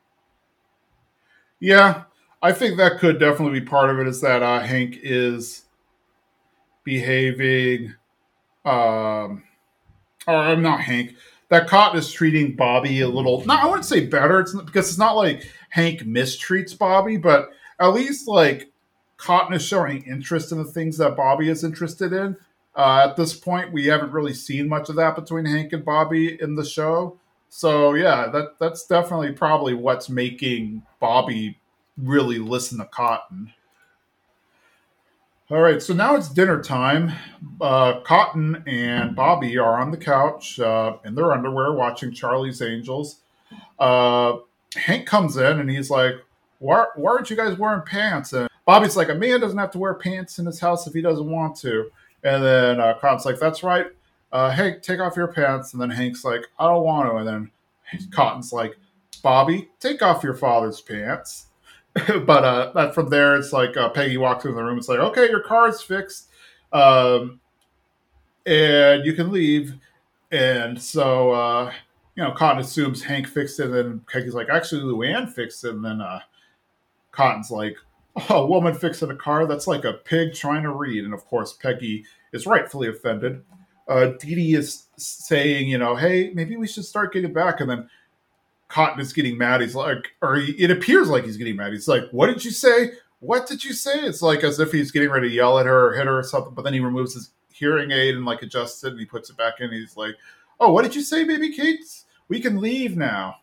Yeah, I think that could definitely be part of it, is that Hank is behaving, or not Hank, that Cotton is treating Bobby a little, I wouldn't say better, because it's not like Hank mistreats Bobby, but at least Cotton is showing interest in the things that Bobby is interested in. At this point, we haven't really seen much of that between Hank and Bobby in the show. So yeah, that's definitely probably what's making Bobby really listen to Cotton. All right, so now it's dinner time. Cotton and Bobby are on the couch in their underwear watching Charlie's Angels. Hank comes in and he's like, why aren't you guys wearing pants? And Bobby's like, a man doesn't have to wear pants in his house if he doesn't want to. And then Cotton's like, that's right. Hank, take off your pants. And then Hank's like, I don't want to. And then Cotton's like, Bobby, take off your father's pants. But from there, it's like Peggy walks into the room. It's like, okay, your car's fixed, and you can leave. And so, Cotton assumes Hank fixed it. And then Peggy's like, actually, Luann fixed it. And then Cotton's like, oh, a woman fixing a car? That's like a pig trying to read. And of course, Peggy is rightfully offended. Dee Dee is saying, hey, maybe we should start getting back. And then Cotton is getting mad. He's like, it appears like he's getting mad. He's like, what did you say? What did you say? It's like as if he's getting ready to yell at her or hit her or something. But then he removes his hearing aid and adjusts it and he puts it back in. He's like, oh, what did you say, baby Kate? We can leave now.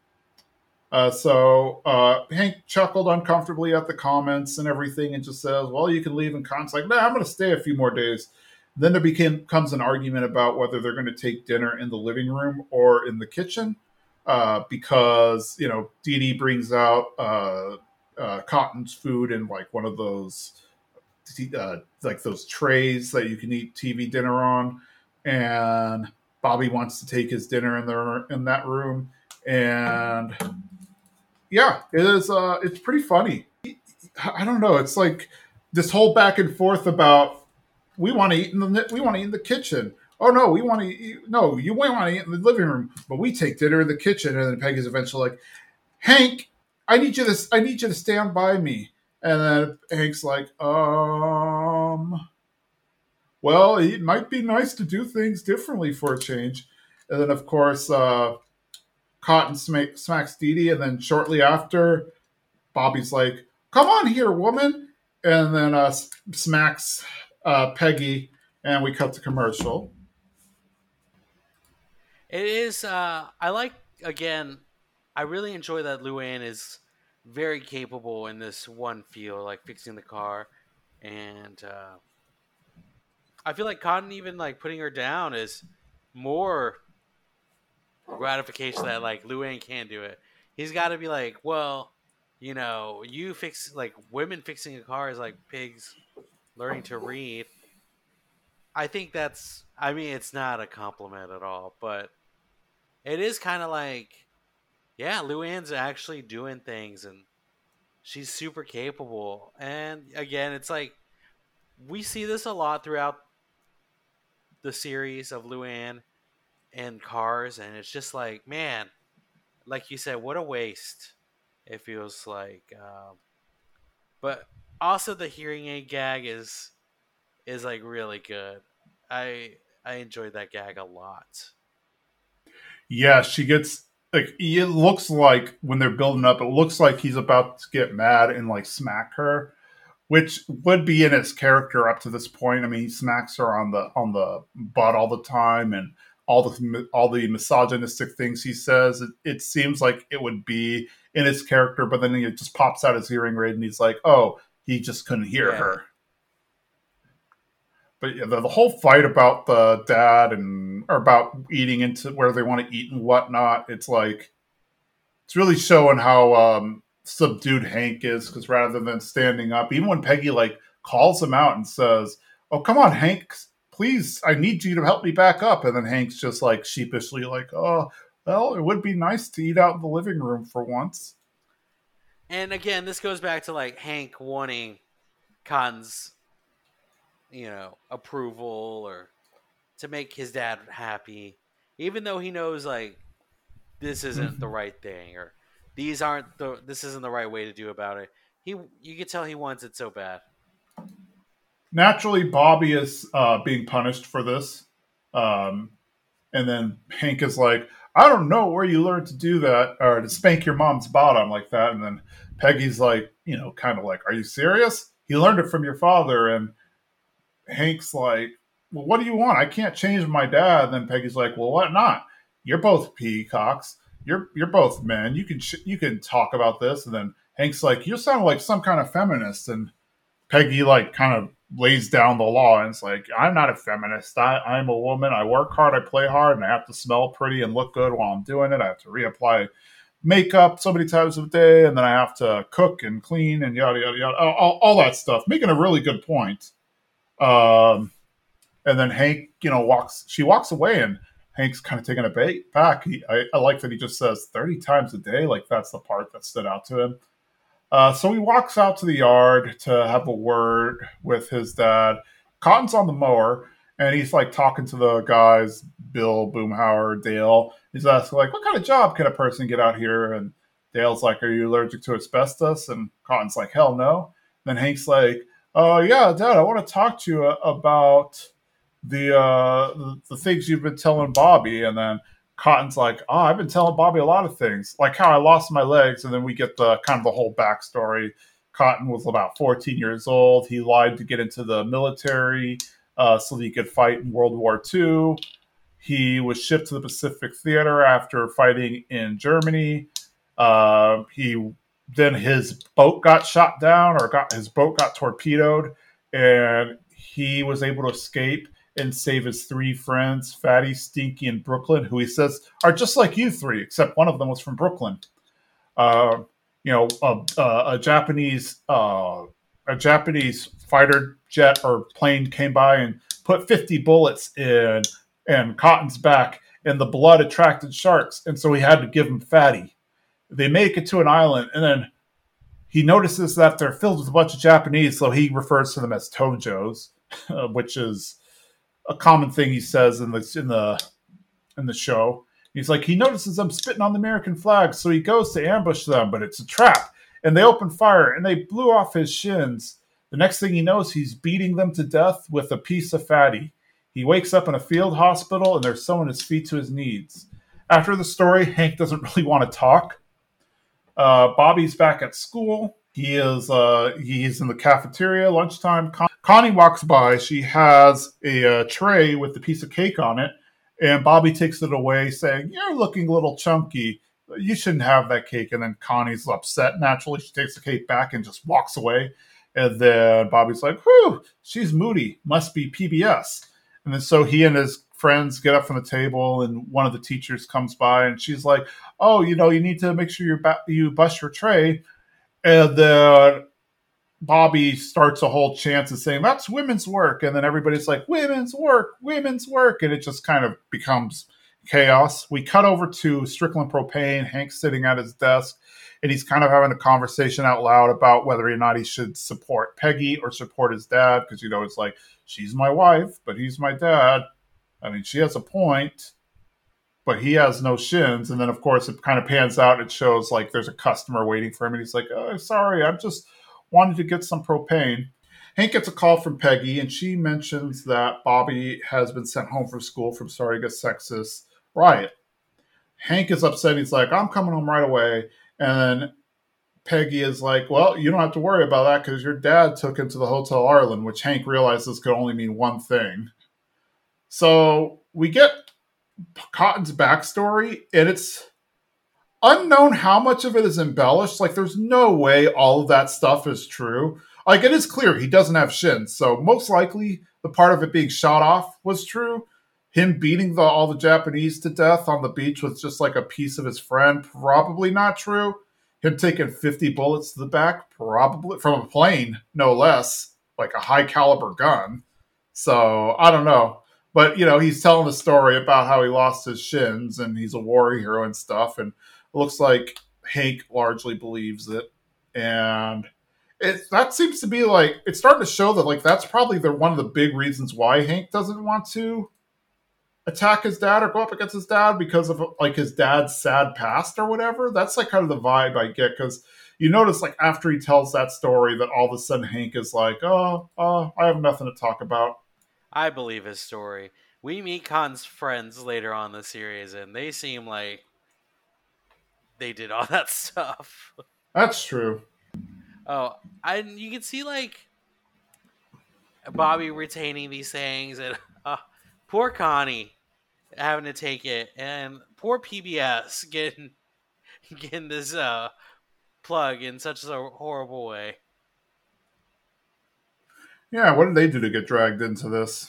So Hank chuckled uncomfortably at the comments and everything and just says, well, you can leave. And Cotton's like, nah, I'm going to stay a few more days. Then there comes an argument about whether they're going to take dinner in the living room or in the kitchen. Because Dee Dee brings out Cotton's food in one of those those trays that you can eat TV dinner on, and Bobby wants to take his dinner in that room, and yeah, it is. It's pretty funny. I don't know. It's like this whole back and forth about we want to eat in the kitchen. Oh no, we want to eat. No, you want to eat in the living room, but we take dinner in the kitchen. And then Peggy's eventually like, Hank, I need you to stand by me. And then Hank's like, well, it might be nice to do things differently for a change. And then of course, Cotton smacks Dee Dee, and then shortly after, Bobby's like, "Come on here, woman," and then smacks Peggy, and we cut to commercial. It is. I like again. I really enjoy that Luann is very capable in this one field, like fixing the car, and I feel like Cotton even like putting her down is more gratification that like Luann can do it. He's got to be like, well, you fix like women fixing a car is like pigs learning to read. I think that's. I mean, it's not a compliment at all, but it is kind of like, yeah, Luann's actually doing things, and she's super capable. And again, it's like we see this a lot throughout the series of Luann and Cars, and it's just like, man, like you said, what a waste. It feels like, but also the hearing aid gag is like really good. I enjoyed that gag a lot. Yeah, she gets like it looks like when they're building up, it looks like he's about to get mad and like smack her, which would be in his character up to this point. I mean, he smacks her on the butt all the time, and all the misogynistic things he says. It seems like it would be in his character, but then it just pops out his hearing aid, and he's like, "Oh, he just couldn't hear Yeah, her." But yeah, the whole fight about the dad and or about eating into where they want to eat and whatnot, it's like it's really showing how subdued Hank is because rather than standing up, even when Peggy like calls him out and says, "Oh, come on, Hank, please, I need you to help me back up," and then Hank's just like sheepishly like, "Oh, well, it would be nice to eat out in the living room for once." and again, this goes back to like Hank wanting Cotton's approval or to make his dad happy, even though he knows like this isn't the Mhm. right thing or these aren't the this isn't the right way to do about it. You can tell he wants it so bad. Naturally, Bobby is being punished for this. Um, And then Hank is like, I don't know where you learned to do that or to spank your mom's bottom like that. And then Peggy's like, kind of like, are you serious? He learned it from your father. And Hank's like, well, what do you want? I can't change my dad. And then Peggy's like, well, what not? You're both peacocks. You're both men. You can talk about this. And then Hank's like, you sound like some kind of feminist. And Peggy like kind of lays down the law and it's like, I'm not a feminist. I'm a woman. I work hard, I play hard, and I have to smell pretty and look good while I'm doing it. I have to reapply makeup so many times a day, and then I have to cook and clean and yada yada yada, all that stuff. Making a really good point. Um, and then Hank, she walks away, and Hank's kind of taken back. I like that he just says 30 times a day. Like that's the part that stood out to him. So he walks out to the yard to have a word with his dad. Cotton's on the mower, and he's like talking to the guys, Bill, Boomhauer, Dale. He's asking like, "What kind of job can a person get out here?" And Dale's like, "Are you allergic to asbestos?" And Cotton's like, "Hell no." Then Hank's like, "Oh yeah, Dad, I want to talk to you about the things you've been telling Bobby." And then Cotton's like, "Oh, I've been telling Bobby a lot of things, like how I lost my legs." And then we get the kind of the whole backstory. Cotton was about 14 years old. He lied to get into the military so that he could fight in World War II. He was shipped to the Pacific Theater after fighting in Germany. He then his boat got shot down, or got his boat got torpedoed, and he was able to escape and save his three friends, Fatty, Stinky, and Brooklyn, who he says are just like you three, except one of them was from Brooklyn. Uh, a Japanese fighter jet or plane came by and put 50 bullets in Cotton's back, and the blood attracted sharks, and so he had to give him Fatty. They make it to an island, and then he notices that they're filled with a bunch of Japanese, so he refers to them as Tojos. which is a common thing he says in the show. He's like, he notices them spitting on the American flag, so he goes to ambush them, but it's a trap. And they open fire, and they blew off his shins. The next thing he knows, he's beating them to death with a piece of fatty. He wakes up in a field hospital, and they're sewing his feet to his knees. After the story, Hank doesn't really want to talk. Bobby's back at school. He's in the cafeteria, lunchtime. Connie walks by. She has a tray with a piece of cake on it. And Bobby takes it away, saying, "You're looking a little chunky. You shouldn't have that cake." And then Connie's upset. Naturally, she takes the cake back and just walks away. And then Bobby's like, "Whew, she's moody. Must be PBS." And then so he and his friends get up from the table, and one of the teachers comes by, and she's like, "Oh, you need to make sure you bust your tray." And then Bobby starts a whole chant of saying, "That's women's work." And then everybody's like, "Women's work, women's work." And it just kind of becomes chaos. We cut over to Strickland Propane. Hank's sitting at his desk, and he's kind of having a conversation out loud about whether or not he should support Peggy or support his dad. Because, it's like, she's my wife, but he's my dad. I mean, she has a point, but he has no shins. And then, of course, it kind of pans out. It shows like there's a customer waiting for him. And he's like, "Oh, sorry, I'm just wanted to get some propane." Hank gets a call from Peggy, and she mentions that Bobby has been sent home from school from starting a sexist riot. Hank is upset. He's like, "I'm coming home right away." And then Peggy is like, "Well, you don't have to worry about that because your dad took him to the Hotel Arlen," which Hank realizes could only mean one thing. So we get Cotton's backstory, and it's unknown how much of it is embellished. Like, there's no way all of that stuff is true. Like, it is clear he doesn't have shins, so most likely the part of it being shot off was true. Him beating all the Japanese to death on the beach with just like a piece of his friend, probably not true. Him taking 50 bullets to the back, probably from a plane, no less, like a high caliber gun. So I don't know. But, he's telling the story about how he lost his shins and he's a war hero and stuff. And it looks like Hank largely believes it. And that seems to be like, it's starting to show that like that's probably one of the big reasons why Hank doesn't want to attack his dad or go up against his dad, because of like his dad's sad past or whatever. That's like kind of the vibe I get, because you notice like after he tells that story that all of a sudden Hank is like, oh, I have nothing to talk about. I believe his story. We meet Khan's friends later on in the series, and they seem like they did all that stuff. That's true. Oh, you can see like Bobby retaining these things, and poor Connie having to take it, and poor PBS getting this plug in such a horrible way. Yeah, what did they do to get dragged into this?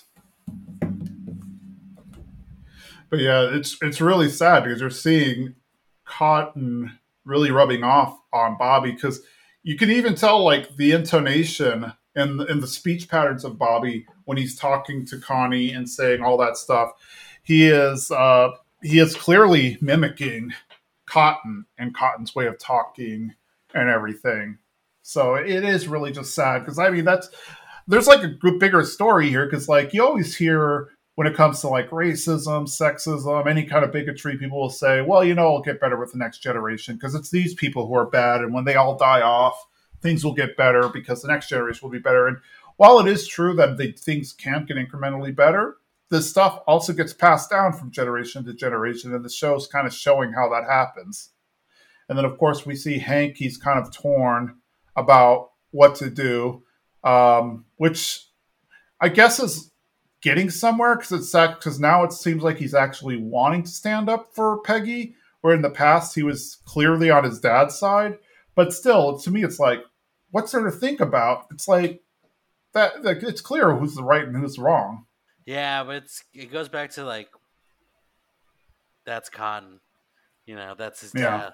But yeah, it's really sad because you're seeing Cotton really rubbing off on Bobby, because you can even tell like the intonation and the speech patterns of Bobby when he's talking to Connie and saying all that stuff. He is clearly mimicking Cotton and Cotton's way of talking and everything. So it is really just sad, because I mean there's like a bigger story here, because like you always hear when it comes to like racism, sexism, any kind of bigotry, people will say, well, it'll get better with the next generation because it's these people who are bad, and when they all die off, things will get better because the next generation will be better. And while it is true that things can get incrementally better, this stuff also gets passed down from generation to generation, and the show's kind of showing how that happens. And then, of course, we see Hank, he's kind of torn about what to do, which I guess is getting somewhere, because now it seems like he's actually wanting to stand up for Peggy, where in the past he was clearly on his dad's side. But still, to me, it's like, what's there to think about? It's like that. It's clear who's the right and who's wrong. Yeah, but it goes back to like, that's Cotton. That's his dad. Yeah,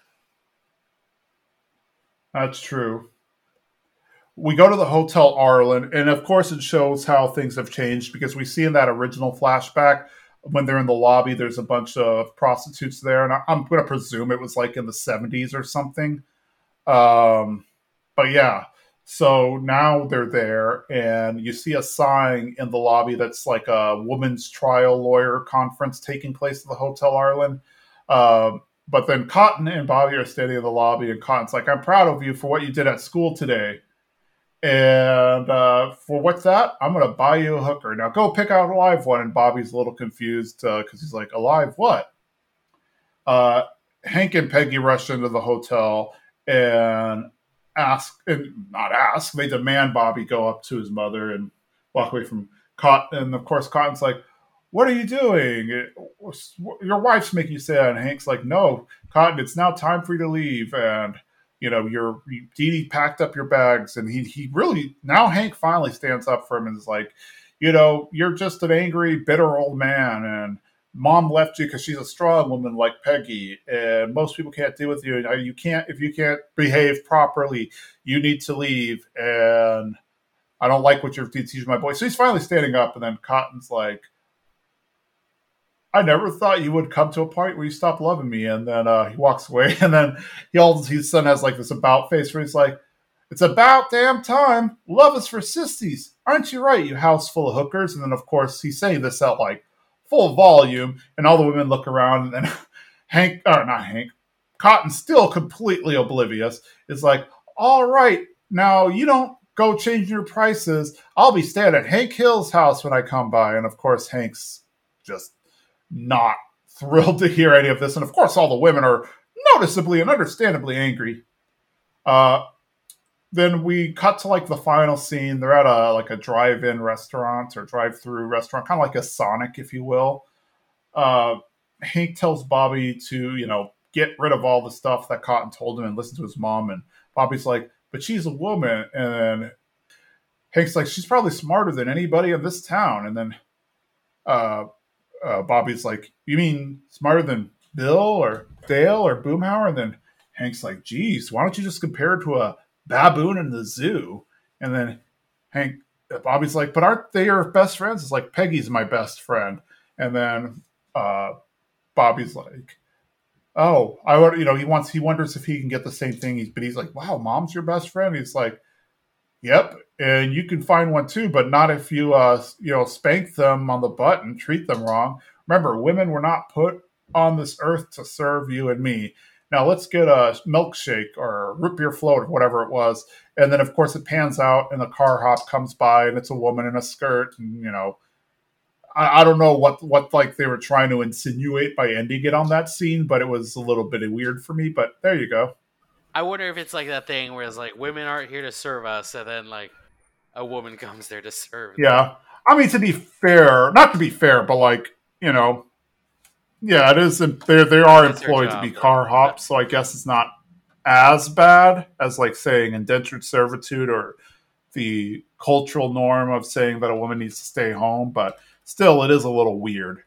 that's true. We go to the Hotel Arlen, and of course it shows how things have changed, because we see in that original flashback when they're in the lobby, there's a bunch of prostitutes there, and I'm going to presume it was like in the 70s or something. But yeah, So now they're there, and you see a sign in the lobby that's like a women's trial lawyer conference taking place at the Hotel Arlen. But then Cotton and Bobby are standing in the lobby, and Cotton's like, "I'm proud of you for what you did at school today. And for what's that? I'm going to buy you a hooker. Now go pick out a live one." And Bobby's a little confused because he's like, "A live what?" Uh, Hank and Peggy rush into the hotel and they demand Bobby go up to his mother and walk away from Cotton. And of course, Cotton's like, "What are you doing? Your wife's making you sad." And Hank's like, "No, Cotton, it's now time for you to leave." And Dee Dee packed up your bags, and he really, now Hank finally stands up for him and is like, "You're just an angry, bitter old man, and mom left you because she's a strong woman like Peggy, and most people can't deal with you. And you can't if you can't behave properly, you need to leave. And I don't like what you're teaching my boy." So he's finally standing up, and then Cotton's like, "I never thought you would come to a point where you stop loving me." And then he walks away, and then his son has like this about face where he's like, "It's about damn time. Love is for sissies. Aren't you right, you house full of hookers?" And then, of course, he's saying this at like full volume, and all the women look around, and then not Hank, Cotton, still completely oblivious, is like, "All right, now you don't go changing your prices. I'll be staying at Hank Hill's house when I come by." And of course, Hank's just not thrilled to hear any of this. And of course, all the women are noticeably and understandably angry. Uh, then we cut to like the final scene. They're at a drive-in restaurant or drive-through restaurant, kind of like a Sonic, if you will. Uh, Hank tells Bobby to get rid of all the stuff that Cotton told him and listen to his mom. And Bobby's like, "But she's a woman." And Hank's like, "She's probably smarter than anybody in this town." And then uh, Bobby's like, "You mean smarter than Bill or Dale or Boomhauer?" And then Hank's like, "Geez, why don't you just compare it to a baboon in the zoo?" And then Bobby's like, "But aren't they your best friends?" It's like, "Peggy's my best friend." And then uh, Bobby's like, "Oh, he wonders if he can get the same thing." But he's like, "Wow, mom's your best friend?" He's like, "Yep, and you can find one too, but not if you spank them on the butt and treat them wrong. Remember, women were not put on this earth to serve you and me. Now let's get a milkshake or root beer float or whatever it was." And then of course it pans out, and the car hop comes by, and it's a woman in a skirt, and I don't know what like they were trying to insinuate by ending it on that scene, but it was a little bit weird for me. But there you go. I wonder if it's like that thing where it's like women aren't here to serve us, and then like a woman comes there to serve them. Yeah, I mean, to be fair, not to be fair, but like yeah, it is. They are That's their employed to job, be car hops, so I guess it's not as bad as like saying indentured servitude or the cultural norm of saying that a woman needs to stay home. But still, it is a little weird.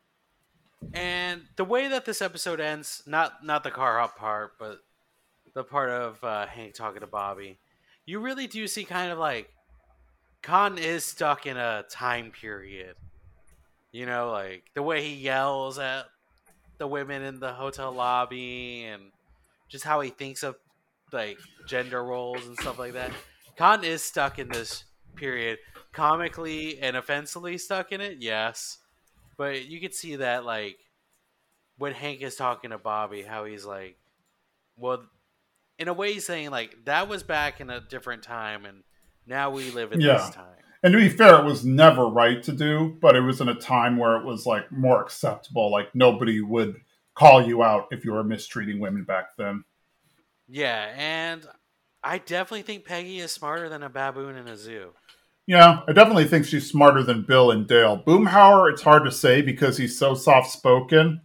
And the way that this episode ends, not the car hop part, but the part of Hank talking to Bobby, you really do see kind of like Con is stuck in a time period. Like the way he yells at the women in the hotel lobby and just how he thinks of like gender roles and stuff like that. Con is stuck in this period, comically and offensively stuck in it, yes. But you could see that like when Hank is talking to Bobby, how he's like, well, in a way, he's saying like that was back in a different time, and now we live in this Yeah. time. And to be fair, it was never right to do, but it was in a time where it was like more acceptable. Like nobody would call you out if you were mistreating women back then. Yeah, and I definitely think Peggy is smarter than a baboon in a zoo. Yeah, I definitely think she's smarter than Bill and Dale. Boomhauer, it's hard to say because he's so soft spoken.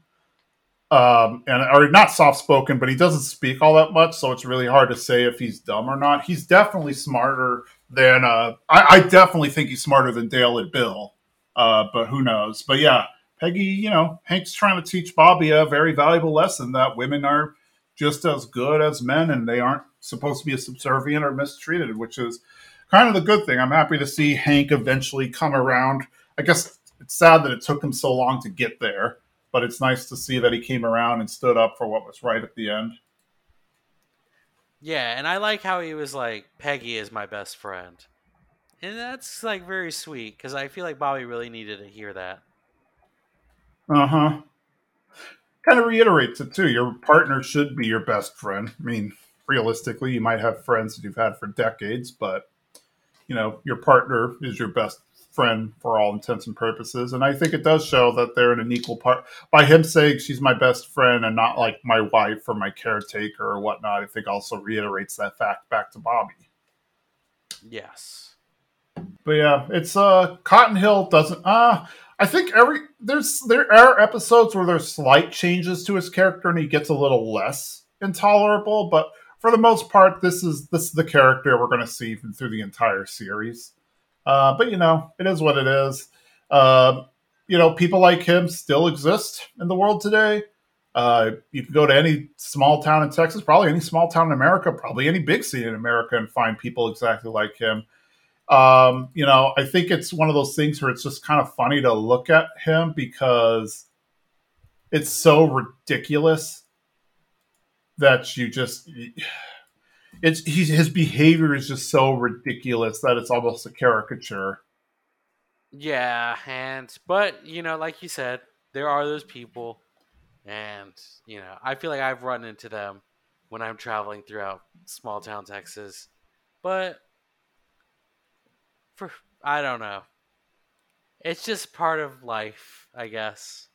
Or not soft spoken, but he doesn't speak all that much, so it's really hard to say if he's dumb or not. He's definitely smarter than I definitely think he's smarter than Dale and Bill. But who knows? But yeah, Peggy, Hank's trying to teach Bobby a very valuable lesson that women are just as good as men, and they aren't supposed to be subservient or mistreated, which is kind of the good thing. I'm happy to see Hank eventually come around. I guess it's sad that it took him so long to get there, but it's nice to see that he came around and stood up for what was right at the end. Yeah, and I like how he was like, Peggy is my best friend. And that's like very sweet because I feel like Bobby really needed to hear that. Uh-huh. Kind of reiterates it too. Your partner should be your best friend. I mean, realistically, you might have friends that you've had for decades, but your partner is your best friend for all intents and purposes. And I think it does show that they're in an equal part. By him saying she's my best friend and not like my wife or my caretaker or whatnot, I think also reiterates that fact back to Bobby. Yes. But yeah, it's Cotton Hill doesn't I think there are episodes where there's slight changes to his character and he gets a little less intolerable, but for the most part, this is the character we're going to see through the entire series. But it is what it is. People like him still exist in the world today. You can go to any small town in Texas, probably any small town in America, probably any big city in America, and find people exactly like him. I think it's one of those things where it's just kind of funny to look at him because it's so ridiculous that his behavior is just so ridiculous that it's almost a caricature. Yeah, but like you said, there are those people, and I feel like I've run into them when I'm traveling throughout small town Texas. But I don't know. It's just part of life, I guess.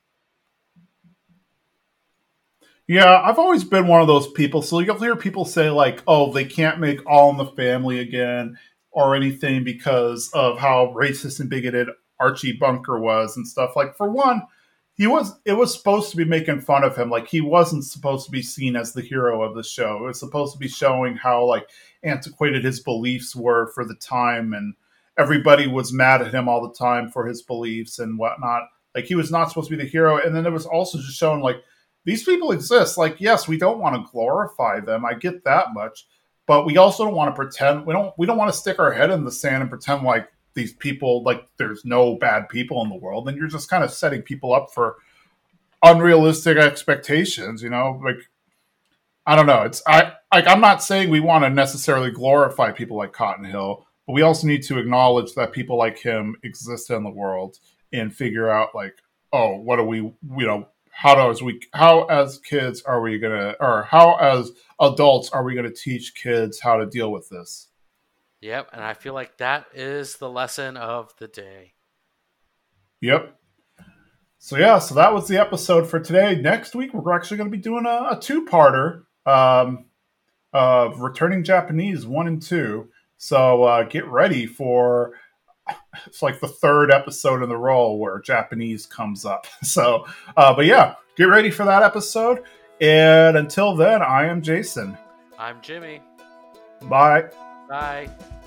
Yeah, I've always been one of those people. So you'll hear people say like, "Oh, they can't make All in the Family again or anything because of how racist and bigoted Archie Bunker was and stuff." Like, for one, it was supposed to be making fun of him. Like, he wasn't supposed to be seen as the hero of the show. It was supposed to be showing how like antiquated his beliefs were for the time, and everybody was mad at him all the time for his beliefs and whatnot. Like, he was not supposed to be the hero. And then it was also just showing like, these people exist. Like, yes, we don't want to glorify them. I get that much, but we also don't want to pretend. We don't want to stick our head in the sand and pretend like these people, like there's no bad people in the world. And you're just kind of setting people up for unrealistic expectations. Like, I don't know. I'm not saying we want to necessarily glorify people like Cotton Hill, but we also need to acknowledge that people like him exist in the world and figure out like, oh, what do we how as kids are we gonna, or how as adults are we gonna teach kids how to deal with this? Yep, and I feel like that is the lesson of the day. Yep. So that was the episode for today. Next week we're actually going to be doing a two-parter of Returning Japanese 1 and 2. So get ready for, it's like the third episode in the row where Japanese comes up. So, but yeah, get ready for that episode. And until then, I am Jason. I'm Jimmy. Bye. Bye.